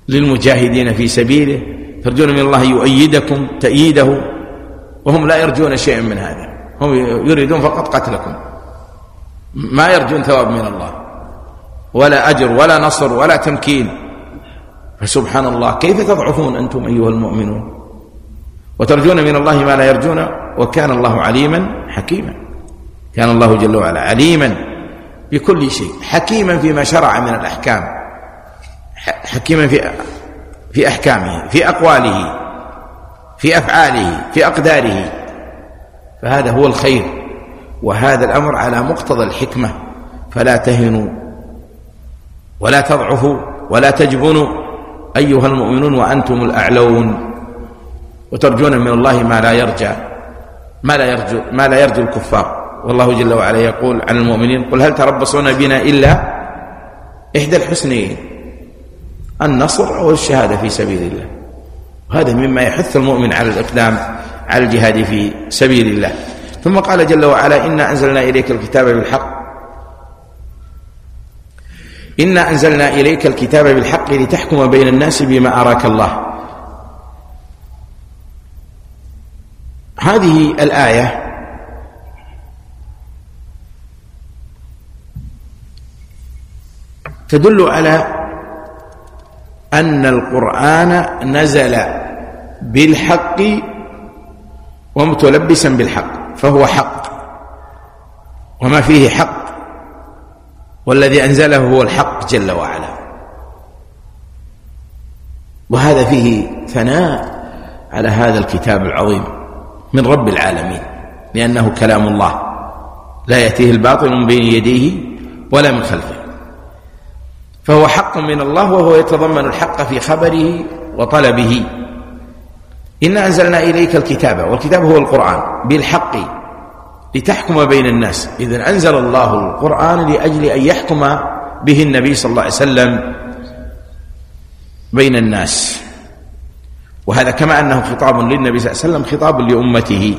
للمجاهدين في سبيله، ترجون من الله يؤيدكم تأييده، وهم لا يرجون شيئا من هذا، هم يريدون فقط قتلكم، ما يرجون ثواب من الله ولا أجر ولا نصر ولا تمكين. فسبحان الله، كيف تضعفون أنتم أيها المؤمنون وترجون من الله ما لا يرجون؟ وكان الله عليما حكيما. كان الله جل وعلا عليما بكل شيء، حكيما فيما شرع من الأحكام، حكيما في في أحكامه، في أقواله، في أفعاله، في أقداره. فهذا هو الخير، وهذا الأمر على مقتضى الحكمة. فلا تهنوا ولا تضعفوا ولا تجبنوا أيها المؤمنون وأنتم الأعلون، وترجون من الله ما لا يرجى ما لا يرجو ما لا يرجو الكفار. والله جل وعلا يقول عن المؤمنين: قل هل تربصون بنا إلا إحدى الحسنيين، النصر أو الشهادة في سبيل الله. وهذا مما يحث المؤمن على الإقدام على الجهاد في سبيل الله. ثم قال جل وعلا: إنا أنزلنا إليك الكتاب بالحق إنا أنزلنا إليك الكتاب بالحق لتحكم بين الناس بما أراك الله. هذه الآية تدل على أن القرآن نزل بالحق ومتلبسا بالحق، فهو حق وما فيه حق، والذي أنزله هو الحق جل وعلا. وهذا فيه ثناء على هذا الكتاب العظيم من رب العالمين، لأنه كلام الله لا يأتيه الباطل من بين يديه ولا من خلفه، فهو حق من الله، وهو يتضمن الحق في خبره وطلبه. إنا أنزلنا إليك الكتاب، والكتاب هو القرآن، بالحق لتحكم بين الناس. إذن أنزل الله القرآن لأجل أن يحكم به النبي صلى الله عليه وسلم بين الناس، وهذا كما أنه خطاب للنبي صلى الله عليه وسلم خطاب لأمته،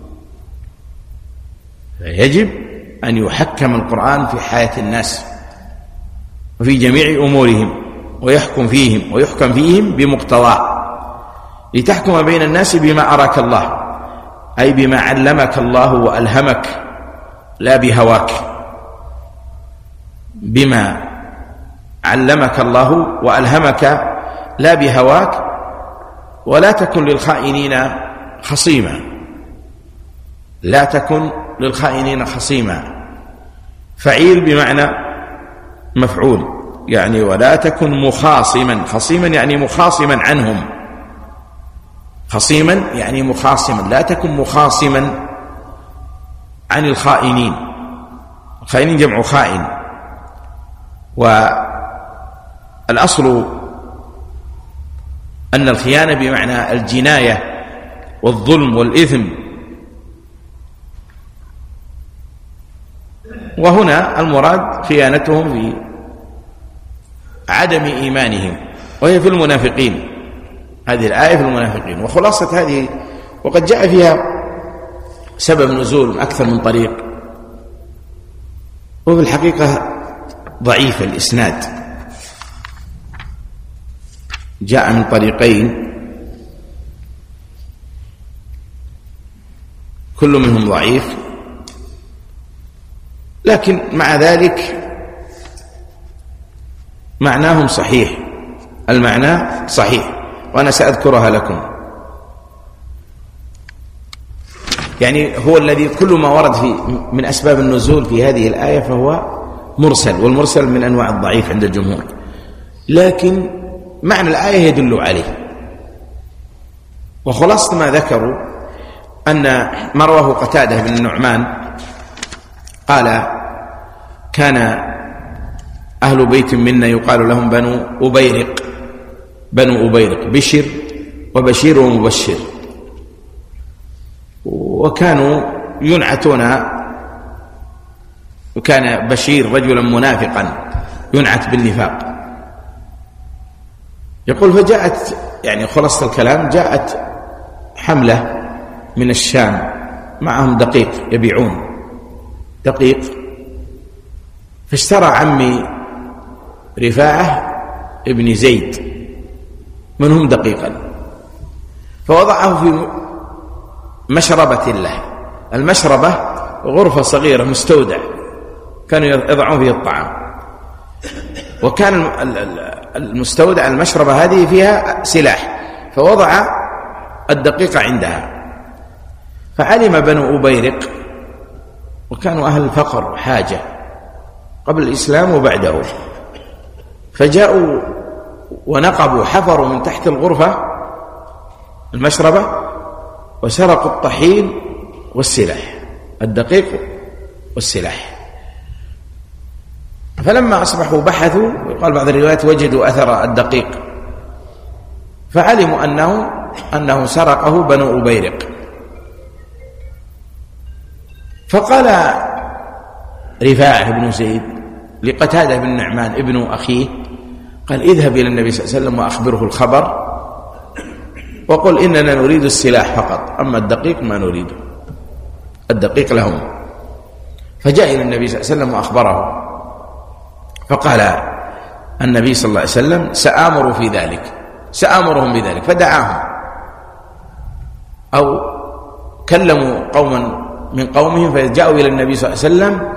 فيجب أن يحكم القرآن في حياة الناس وفي جميع أمورهم، ويحكم فيهم ويحكم فيهم بمقتضاه، لتحكم بين الناس بما أراك الله، أي بما علمك الله وألهمك، لا بهواك، بما علمك الله وألهمك لا بهواك. ولا تكن للخائنين خصيما، لا تكن للخائنين خصيما، فعيل بمعنى مفعول، يعني ولا تكن مخاصما. خصيما يعني مخاصما عنهم، خصيما يعني مخاصما، لا تكن مخاصما عن الخائنين. الخائنين جمع خائن، والأصل أن الخيانة بمعنى الجناية والظلم والإثم، وهنا المراد خيانتهم في عدم إيمانهم، وهي في المنافقين. هذه الآية في المنافقين. وخلاصة هذه، وقد جاء فيها سبب نزول من أكثر من طريق، وفي الحقيقة ضعيف الإسناد، جاء من طريقين كل منهم ضعيف، لكن مع ذلك معناهم صحيح، المعنى صحيح، وأنا سأذكرها لكم. يعني هو الذي كل ما ورد في من أسباب النزول في هذه الآية فهو مرسل، والمرسل من أنواع الضعيف عند الجمهور، لكن معنى الآية يدل عليه. وخلاصة ما ذكروا أن ما رواه قتادة بن النعمان قال: كان أهل بيت منا يقال لهم بنو أبيرق، بنو أبيرق، بشر وبشير ومبشر، وكانوا ينعتون، وكان بشير رجلا منافقا ينعت بالنفاق. يقول: فجاءت، يعني خلاصة الكلام، جاءت حملة من الشام معهم دقيق، يبيعون دقيق، فاشترى عمي رفاعة ابن زيد منهم دقيقا، فوضعه في مشربة له. المشربة غرفة صغيرة مستودع كانوا يضعون فيه الطعام، وكان المستودع المشربة هذه فيها سلاح، فوضع الدقيق عندها. فعلم بنو أبيرق، وكانوا أهل الفقر حاجة قبل الإسلام وبعده، فجاءوا ونقبوا، حفروا من تحت الغرفة المشربة وسرقوا الطحين والسلاح، الدقيق والسلاح. فلما أصبحوا بحثوا، يقال بعض الروايات وجدوا أثر الدقيق، فعلموا أنه أنه سرقه بنو أبيرق. فقال رفاعة بن زيد لقتادة بن النعمان ابن أخيه، قال اذهب إلى النبي صلى الله عليه وسلم وأخبره الخبر وقل إننا نريد السلاح فقط، أما الدقيق ما نريده، الدقيق لهم. فجاء إلى النبي صلى الله عليه وسلم وأخبره، فقال النبي صلى الله عليه وسلم سآمر في ذلك، سآمرهم بذلك. فدعاهم أو كلموا قوما من قومهم، فجاءوا إلى النبي صلى الله عليه وسلم،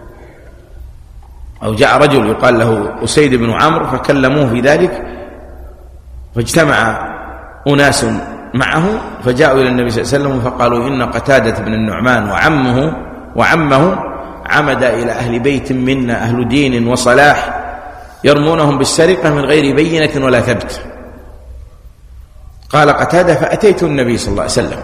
أو جاء رجل يقال له أسيد بن عمرو فكلموه في ذلك، فاجتمع أناس معه فجاءوا إلى النبي صلى الله عليه وسلم فقالوا إن قتادة بن النعمان وعمه وعمه عمد إلى أهل بيت منا أهل دين وصلاح يرمونهم بالسرقة من غير بينة ولا ثبت. قال قتادة فأتيت النبي صلى الله عليه وسلم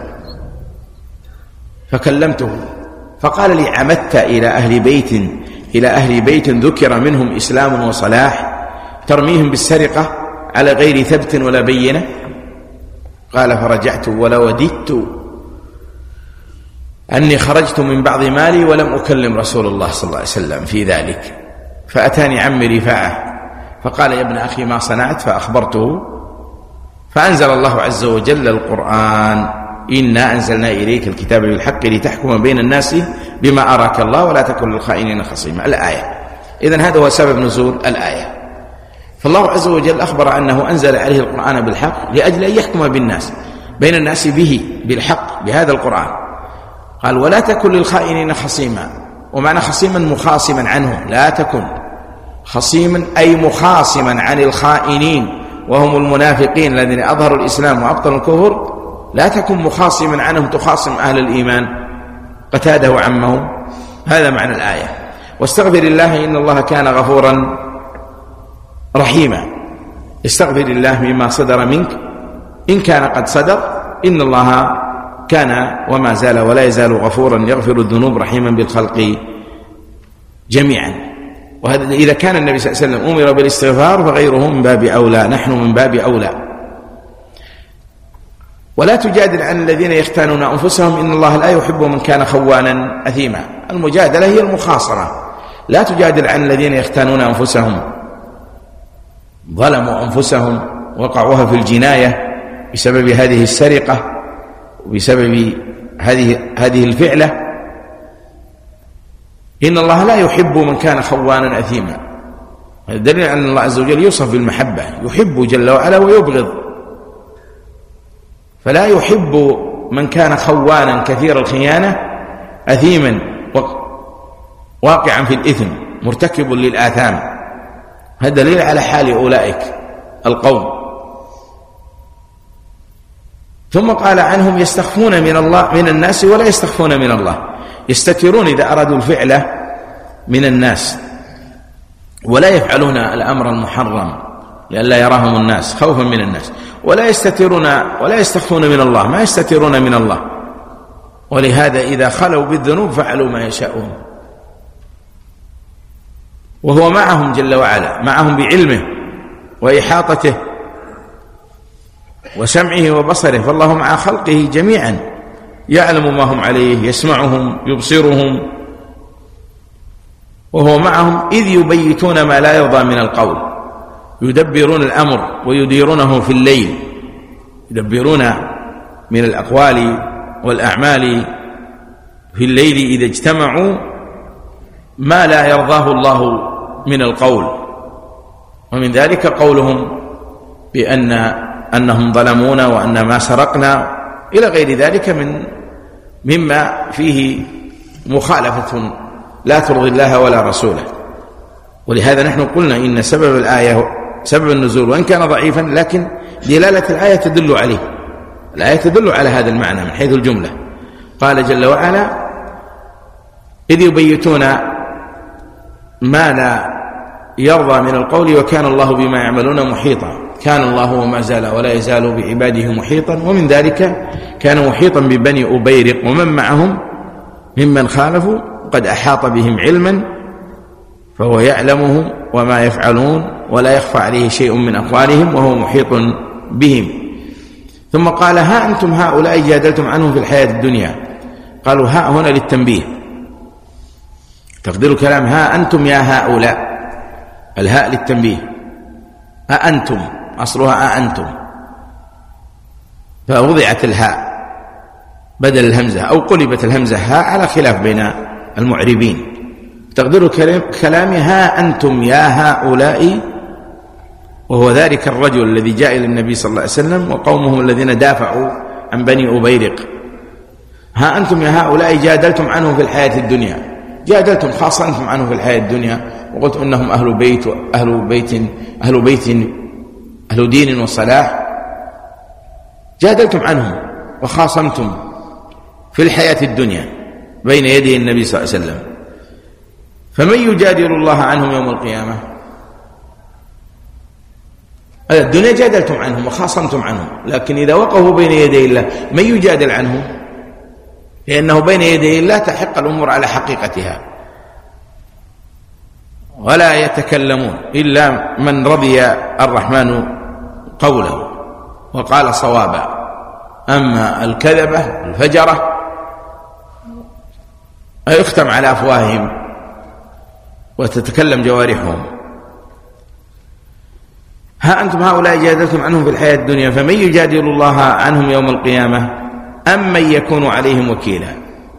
فكلمته فقال لي عمدت إلى أهل بيت إلى أهل بيت ذكر منهم إسلام وصلاح ترميهم بالسرقة على غير ثبت ولا بينة؟ قال فرجعت ولوددت أني خرجت من بعض مالي ولم أكلم رسول الله صلى الله عليه وسلم في ذلك. فأتاني عمي رفاعة فقال يا ابن أخي ما صنعت؟ فأخبرته، فأنزل الله عز وجل القرآن إنا أنزلنا إليك الكتاب بالحق لتحكم بين الناس بما أراك الله ولا تكن للخائنين خصيما، الآية. إذن هذا هو سبب نزول الآية. فالله عز وجل أخبر أنه أنزل عليه القرآن بالحق لأجل أن يحكم بالناس بين الناس به بالحق بهذا القرآن. قال ولا تكن للخائنين خصيما، ومعنى خصيما مخاصما عنه، لا تكن خصيما أي مخاصما عن الخائنين وهم المنافقين الذين أظهروا الإسلام وأبطلوا الكفر، لا تكن مخاصما عنهم تخاصم أهل الإيمان قتاده وعمه، هذا معنى الآية. واستغفر الله إن الله كان غفورا رحيما، استغفر الله مما صدر منك إن كان قد صدر، إن الله كان وما زال ولا يزال غفورا يغفر الذنوب رحيما بالخلق جميعا. وهذا إذا كان النبي صلى الله عليه وسلم أمر بالاستغفار فغيره من باب أولى، نحن من باب أولى. ولا تجادل عن الذين يختانون أنفسهم إن الله لا يحب من كان خوانا أثيما. المجادلة هي المخاصمة، لا تجادل عن الذين يختانون أنفسهم، ظلموا أنفسهم وقعوها في الجناية بسبب هذه السرقة وبسبب هذه هذه الفعلة. إن الله لا يحب من كان خوانا أثيما، هذا دليل أن الله عز وجل يوصف بالمحبة، يحب جل وعلا ويبغض، فلا يحب من كان خوانا كثير الخيانة أثيما واقعا في الإثم مرتكب للآثام. هذا دليل على حال أولئك القوم. ثم قال عنهم يستخفون من الله من الناس ولا يستخفون من الله، يستترون إذا أرادوا الفعل من الناس ولا يفعلون الأمر المحرم لئلا يراهم الناس خوفا من الناس، ولا يستترون ولا يستخفون من الله، ما يستترون من الله. ولهذا إذا خلوا بالذنوب فعلوا ما يشاءون، وهو معهم جل وعلا، معهم بعلمه وإحاطته وسمعه وبصره، فالله مع خلقه جميعا يعلم ما هم عليه، يسمعهم يبصرهم، وهو معهم إذ يبيتون ما لا يرضى من القول، يدبرون الأمر ويديرونه في الليل، يدبرون من الأقوال والأعمال في الليل إذا اجتمعوا ما لا يرضاه الله من القول. ومن ذلك قولهم بأن أنهم ظلمونا وأن ما سرقنا إلى غير ذلك من مما فيه مخالفة لا ترضي الله ولا رسوله. ولهذا نحن قلنا إن سبب الآية سبب النزول وإن كان ضعيفا لكن دلالة الآية تدل عليه، الآية تدل على هذا المعنى من حيث الجملة. قال جل وعلا: إذ يبيتون ما لا يرضى من القول وكان الله بما يعملون محيطا. كان الله وما زال ولا يزال بعباده محيطا، ومن ذلك كان محيطا ببني أبيرق ومن معهم ممن خالفوا قد أحاط بهم علما فهو يعلمهم وما يفعلون ولا يخفى عليه شيء من أقوالهم وهو محيط بهم. ثم قال: ها أنتم هؤلاء جادلتم عنهم في الحياة الدنيا. قالوا ها هنا للتنبيه، تقدير الكلام ها أنتم يا هؤلاء، الهاء للتنبيه، أأنتم أصلها أأنتم، فوضعت الهاء بدل الهمزة أو قلبت الهمزة هاء على خلاف بين المعربين. تقدير الكلام ها أنتم يا هؤلاء، وهو ذلك الرجل الذي جاء إلى النبي صلى الله عليه وسلم وقومهم الذين دافعوا عن بني أبيرق. ها أنتم يا هؤلاء جادلتم عنهم في الحياة الدنيا، جادلتم خاصة أنتم عنه في الحياة الدنيا وقلت إنهم أهل بيت أهل بيت أهل بيت أهل دين وصلاح، جادلتم عنهم وخاصمتم في الحياة الدنيا بين يدي النبي صلى الله عليه وسلم، فمن يجادل الله عنهم يوم القيامة؟ الدنيا جادلتم عنهم وخاصمتم عنهم، لكن إذا وقفوا بين يدي الله من يجادل عنهم؟ لأنه بين يدي الله تحق الأمور على حقيقتها ولا يتكلمون إلا من رضي الرحمن قوله وقال صوابا. أما الكذبة الفجرة يختم على أفواههم وتتكلم جوارحهم. ها أنتم هؤلاء جادلتم عنهم في الحياة الدنيا فمن يجادل الله عنهم يوم القيامة أم من يكون عليهم وكيلا؟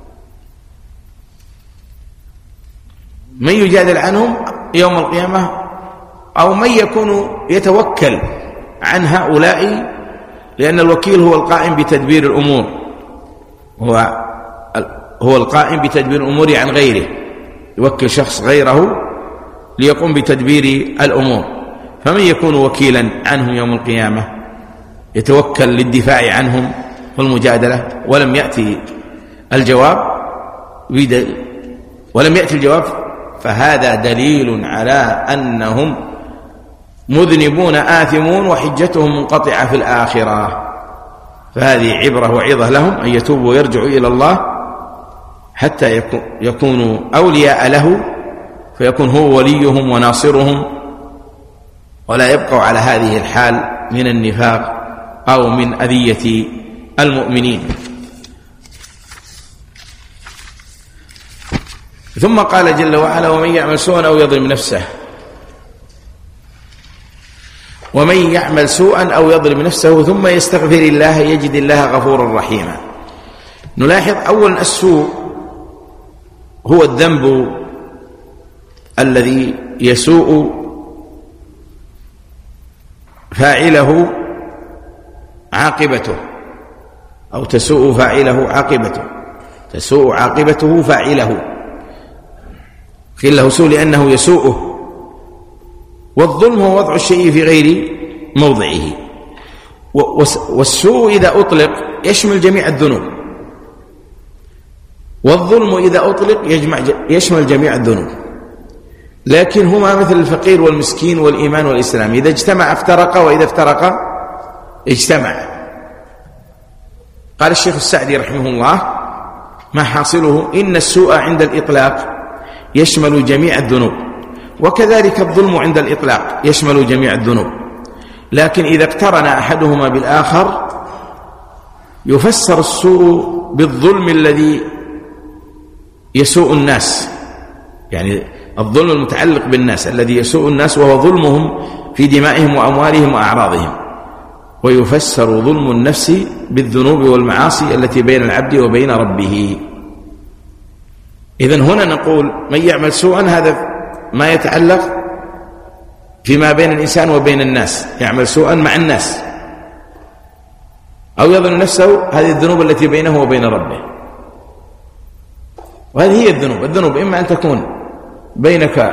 من يجادل عنهم يوم القيامة أو من يكون يتوكل عن هؤلاء، لأن الوكيل هو القائم بتدبير الأمور، هو هو القائم بتدبير الأمور عن غيره، يوكل شخص غيره ليقوم بتدبير الأمور. فمن يكون وكيلا عنهم يوم القيامة يتوكل للدفاع عنهم والمجادلة، ولم يأتي الجواب ولم يأتي الجواب فهذا دليل على أنهم مذنبون آثمون وحجتهم منقطعة في الآخرة. فهذه عبرة وعظة لهم أن يتوبوا ويرجعوا إلى الله حتى يكونوا أولياء له، فيكون هو وليهم وناصرهم، ولا يبقوا على هذه الحال من النفاق أو من أذية المؤمنين. ثم قال جل وعلا: ومن يعمل سوءا أو يظلم نفسه ومن يعمل سوءا أو يظلم نفسه ثم يستغفر الله يجد الله غفورا رحيما. نلاحظ أولا السوء هو الذنب الذي يسوء فاعله عاقبته أو تسوء فاعله عاقبته تسوء عاقبته فاعله، قيل له سوء لأنه يسوءه. والظلم هو وضع الشيء في غير موضعه، والسوء إذا أطلق يشمل جميع الذنوب، والظلم إذا أطلق يشمل جميع الذنوب، لكن هما مثل الفقير والمسكين والإيمان والإسلام، إذا اجتمع افترق وإذا افترق اجتمع. قال الشيخ السعدي رحمه الله: ما حاصله إن السوء عند الإطلاق يشمل جميع الذنوب، وكذلك الظلم عند الإطلاق يشمل جميع الذنوب، لكن إذا اقترن أحدهما بالآخر يفسر السوء بالظلم الذي يسوء الناس، يعني الظلم المتعلق بالناس الذي يسوء الناس وهو ظلمهم في دمائهم وأموالهم وأعراضهم، ويفسر ظلم النفس بالذنوب والمعاصي التي بين العبد وبين ربه. إذن هنا نقول من يعمل سوءا هذا ما يتعلق فيما بين الإنسان وبين الناس، يعمل سوءا مع الناس أو يظلم نفسه، هذه الذنوب التي بينه وبين ربه. وهذه هي الذنوب. الذنوب إما أن تكون بينك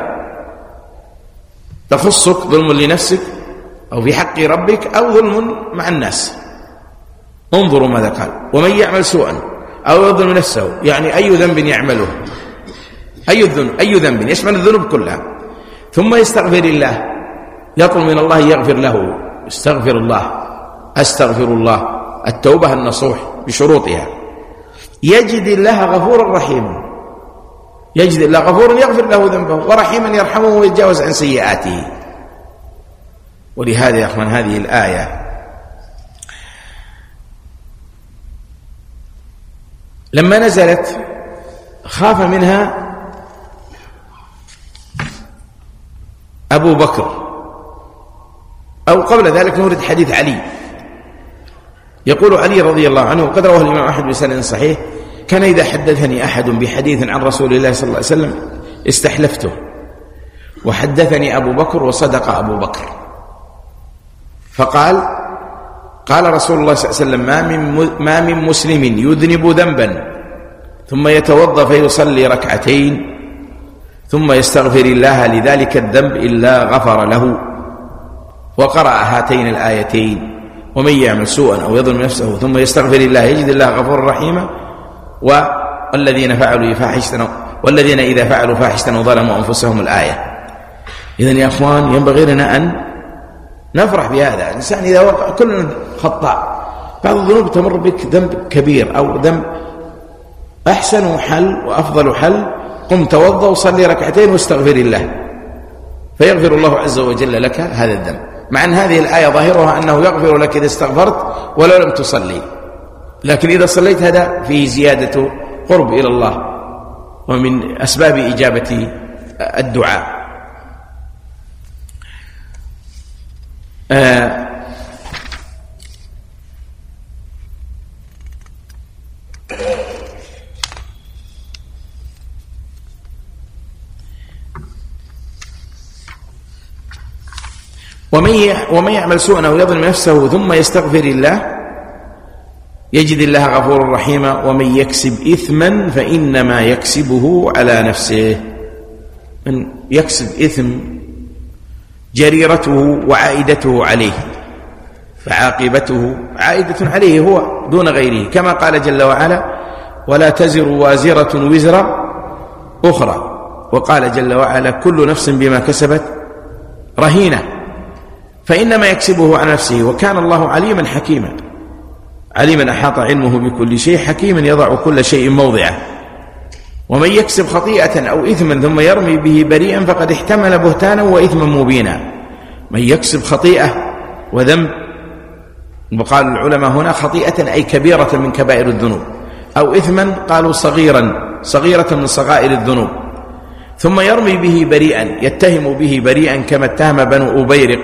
تخصك ظلم لنفسك أو في حق ربك، أو ظلم مع الناس. انظروا ماذا قال: ومن يعمل سوءا أو يظلم نفسه، يعني أي ذنب يعمله، أي الذنب أي ذنب يشمل الذنوب كلها، ثم يستغفر الله، يطلب من الله يغفر له، استغفر الله، أستغفر الله، التوبة النصوح بشروطها، يجد الله غفورا رحيما، يجد الله غفورا يغفر له ذنبه، ورحيما يرحمه ويتجاوز عن سيئاته. ولهذا يا أخوان هذه الآية لما نزلت خاف منها أبو بكر، أو قبل ذلك نورد حديث علي. يقول علي رضي الله عنه، وقد رواه الإمام أحمد بسند صحيح: كان إذا حدثني أحد بحديث عن رسول الله صلى الله عليه وسلم استحلفته، وحدثني أبو بكر وصدق أبو بكر، فقال: قال رسول الله صلى الله عليه وسلم: ما من ما من مسلم يذنب ذنبا ثم يتوضأ فيصلي ركعتين ثم يستغفر الله لذلك الذنب إلا غفر له. وقرأ هاتين الآيتين: ومن يعمل سوءا أو يظلم نفسه ثم يستغفر الله يجد الله غفورا رحيما، والذين فعلوا فاحشة والذين إذا فعلوا فاحشة وظلموا أنفسهم، الآية. إذن يا أخوان ينبغي لنا أن نفرح بهذا. الإنسان إذا وقع، كلنا خطاء، بعض الذنوب تمر بك ذنب كبير أو ذنب، أحسن حل وأفضل حل قم توضأ وصلي ركعتين واستغفر الله، فيغفر الله عز وجل لك هذا الذنب. مع أن هذه الآية ظاهرها أنه يغفر لك إذا استغفرت ولو لم تصلي، لكن إذا صليت هذا فيه زيادة قرب إلى الله، ومن أسباب إجابة الدعاء. آه ومن يعمل سوءا أو يظلم نفسه ثم يستغفر الله يجد الله غفورا رحيما، ومن يكسب إثما فإنما يكسبه على نفسه. من يكسب إثم جريرته وعائدته عليه، فعاقبته عائدة عليه هو دون غيره، كما قال جل وعلا: ولا تزر وازرة وزر أخرى. وقال جل وعلا: كل نفس بما كسبت رهينة، فإنما يكسبه على نفسه، وكان الله عليما حكيما. عليما أحاط علمه بكل شيء، حكيما يضع كل شيء موضعه. ومن يكسب خطيئة أو إثما ثم يرمي به بريئا فقد احتمل بهتانا وإثما مبينا. من يكسب خطيئة وذنب، وقال العلماء هنا خطيئة أي كبيرة من كبائر الذنوب، أو إثما قالوا صغيرا صغيرة من صغائر الذنوب، ثم يرمي به بريئا، يتهم به بريئا كما اتهم بنو أبيرق،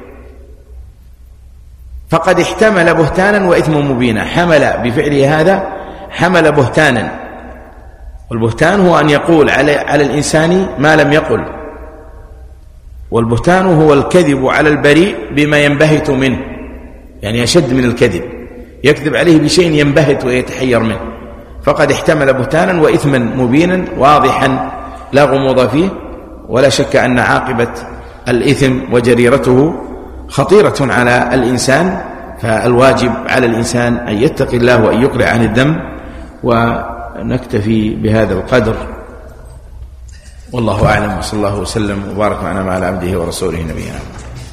فقد احتمل بهتانا وإثما مبينا. حمل بفعله هذا، حمل بهتانا، والبهتان هو أن يقول على, على الإنسان ما لم يقل، والبهتان هو الكذب على البريء بما ينبهت منه، يعني يشد من الكذب، يكذب عليه بشيء ينبهت ويتحير منه. فقد احتمل بهتانا وإثما مبينا واضحا لا غموض فيه، ولا شك أن عاقبة الإثم وجريرته خطيرة على الإنسان، فالواجب على الإنسان أن يتقي الله وأن يقلع عن الذنب. ونكتفي بهذا القدر، والله أعلم، وصلى الله وسلم وبارك على عبده ورسوله نبينا.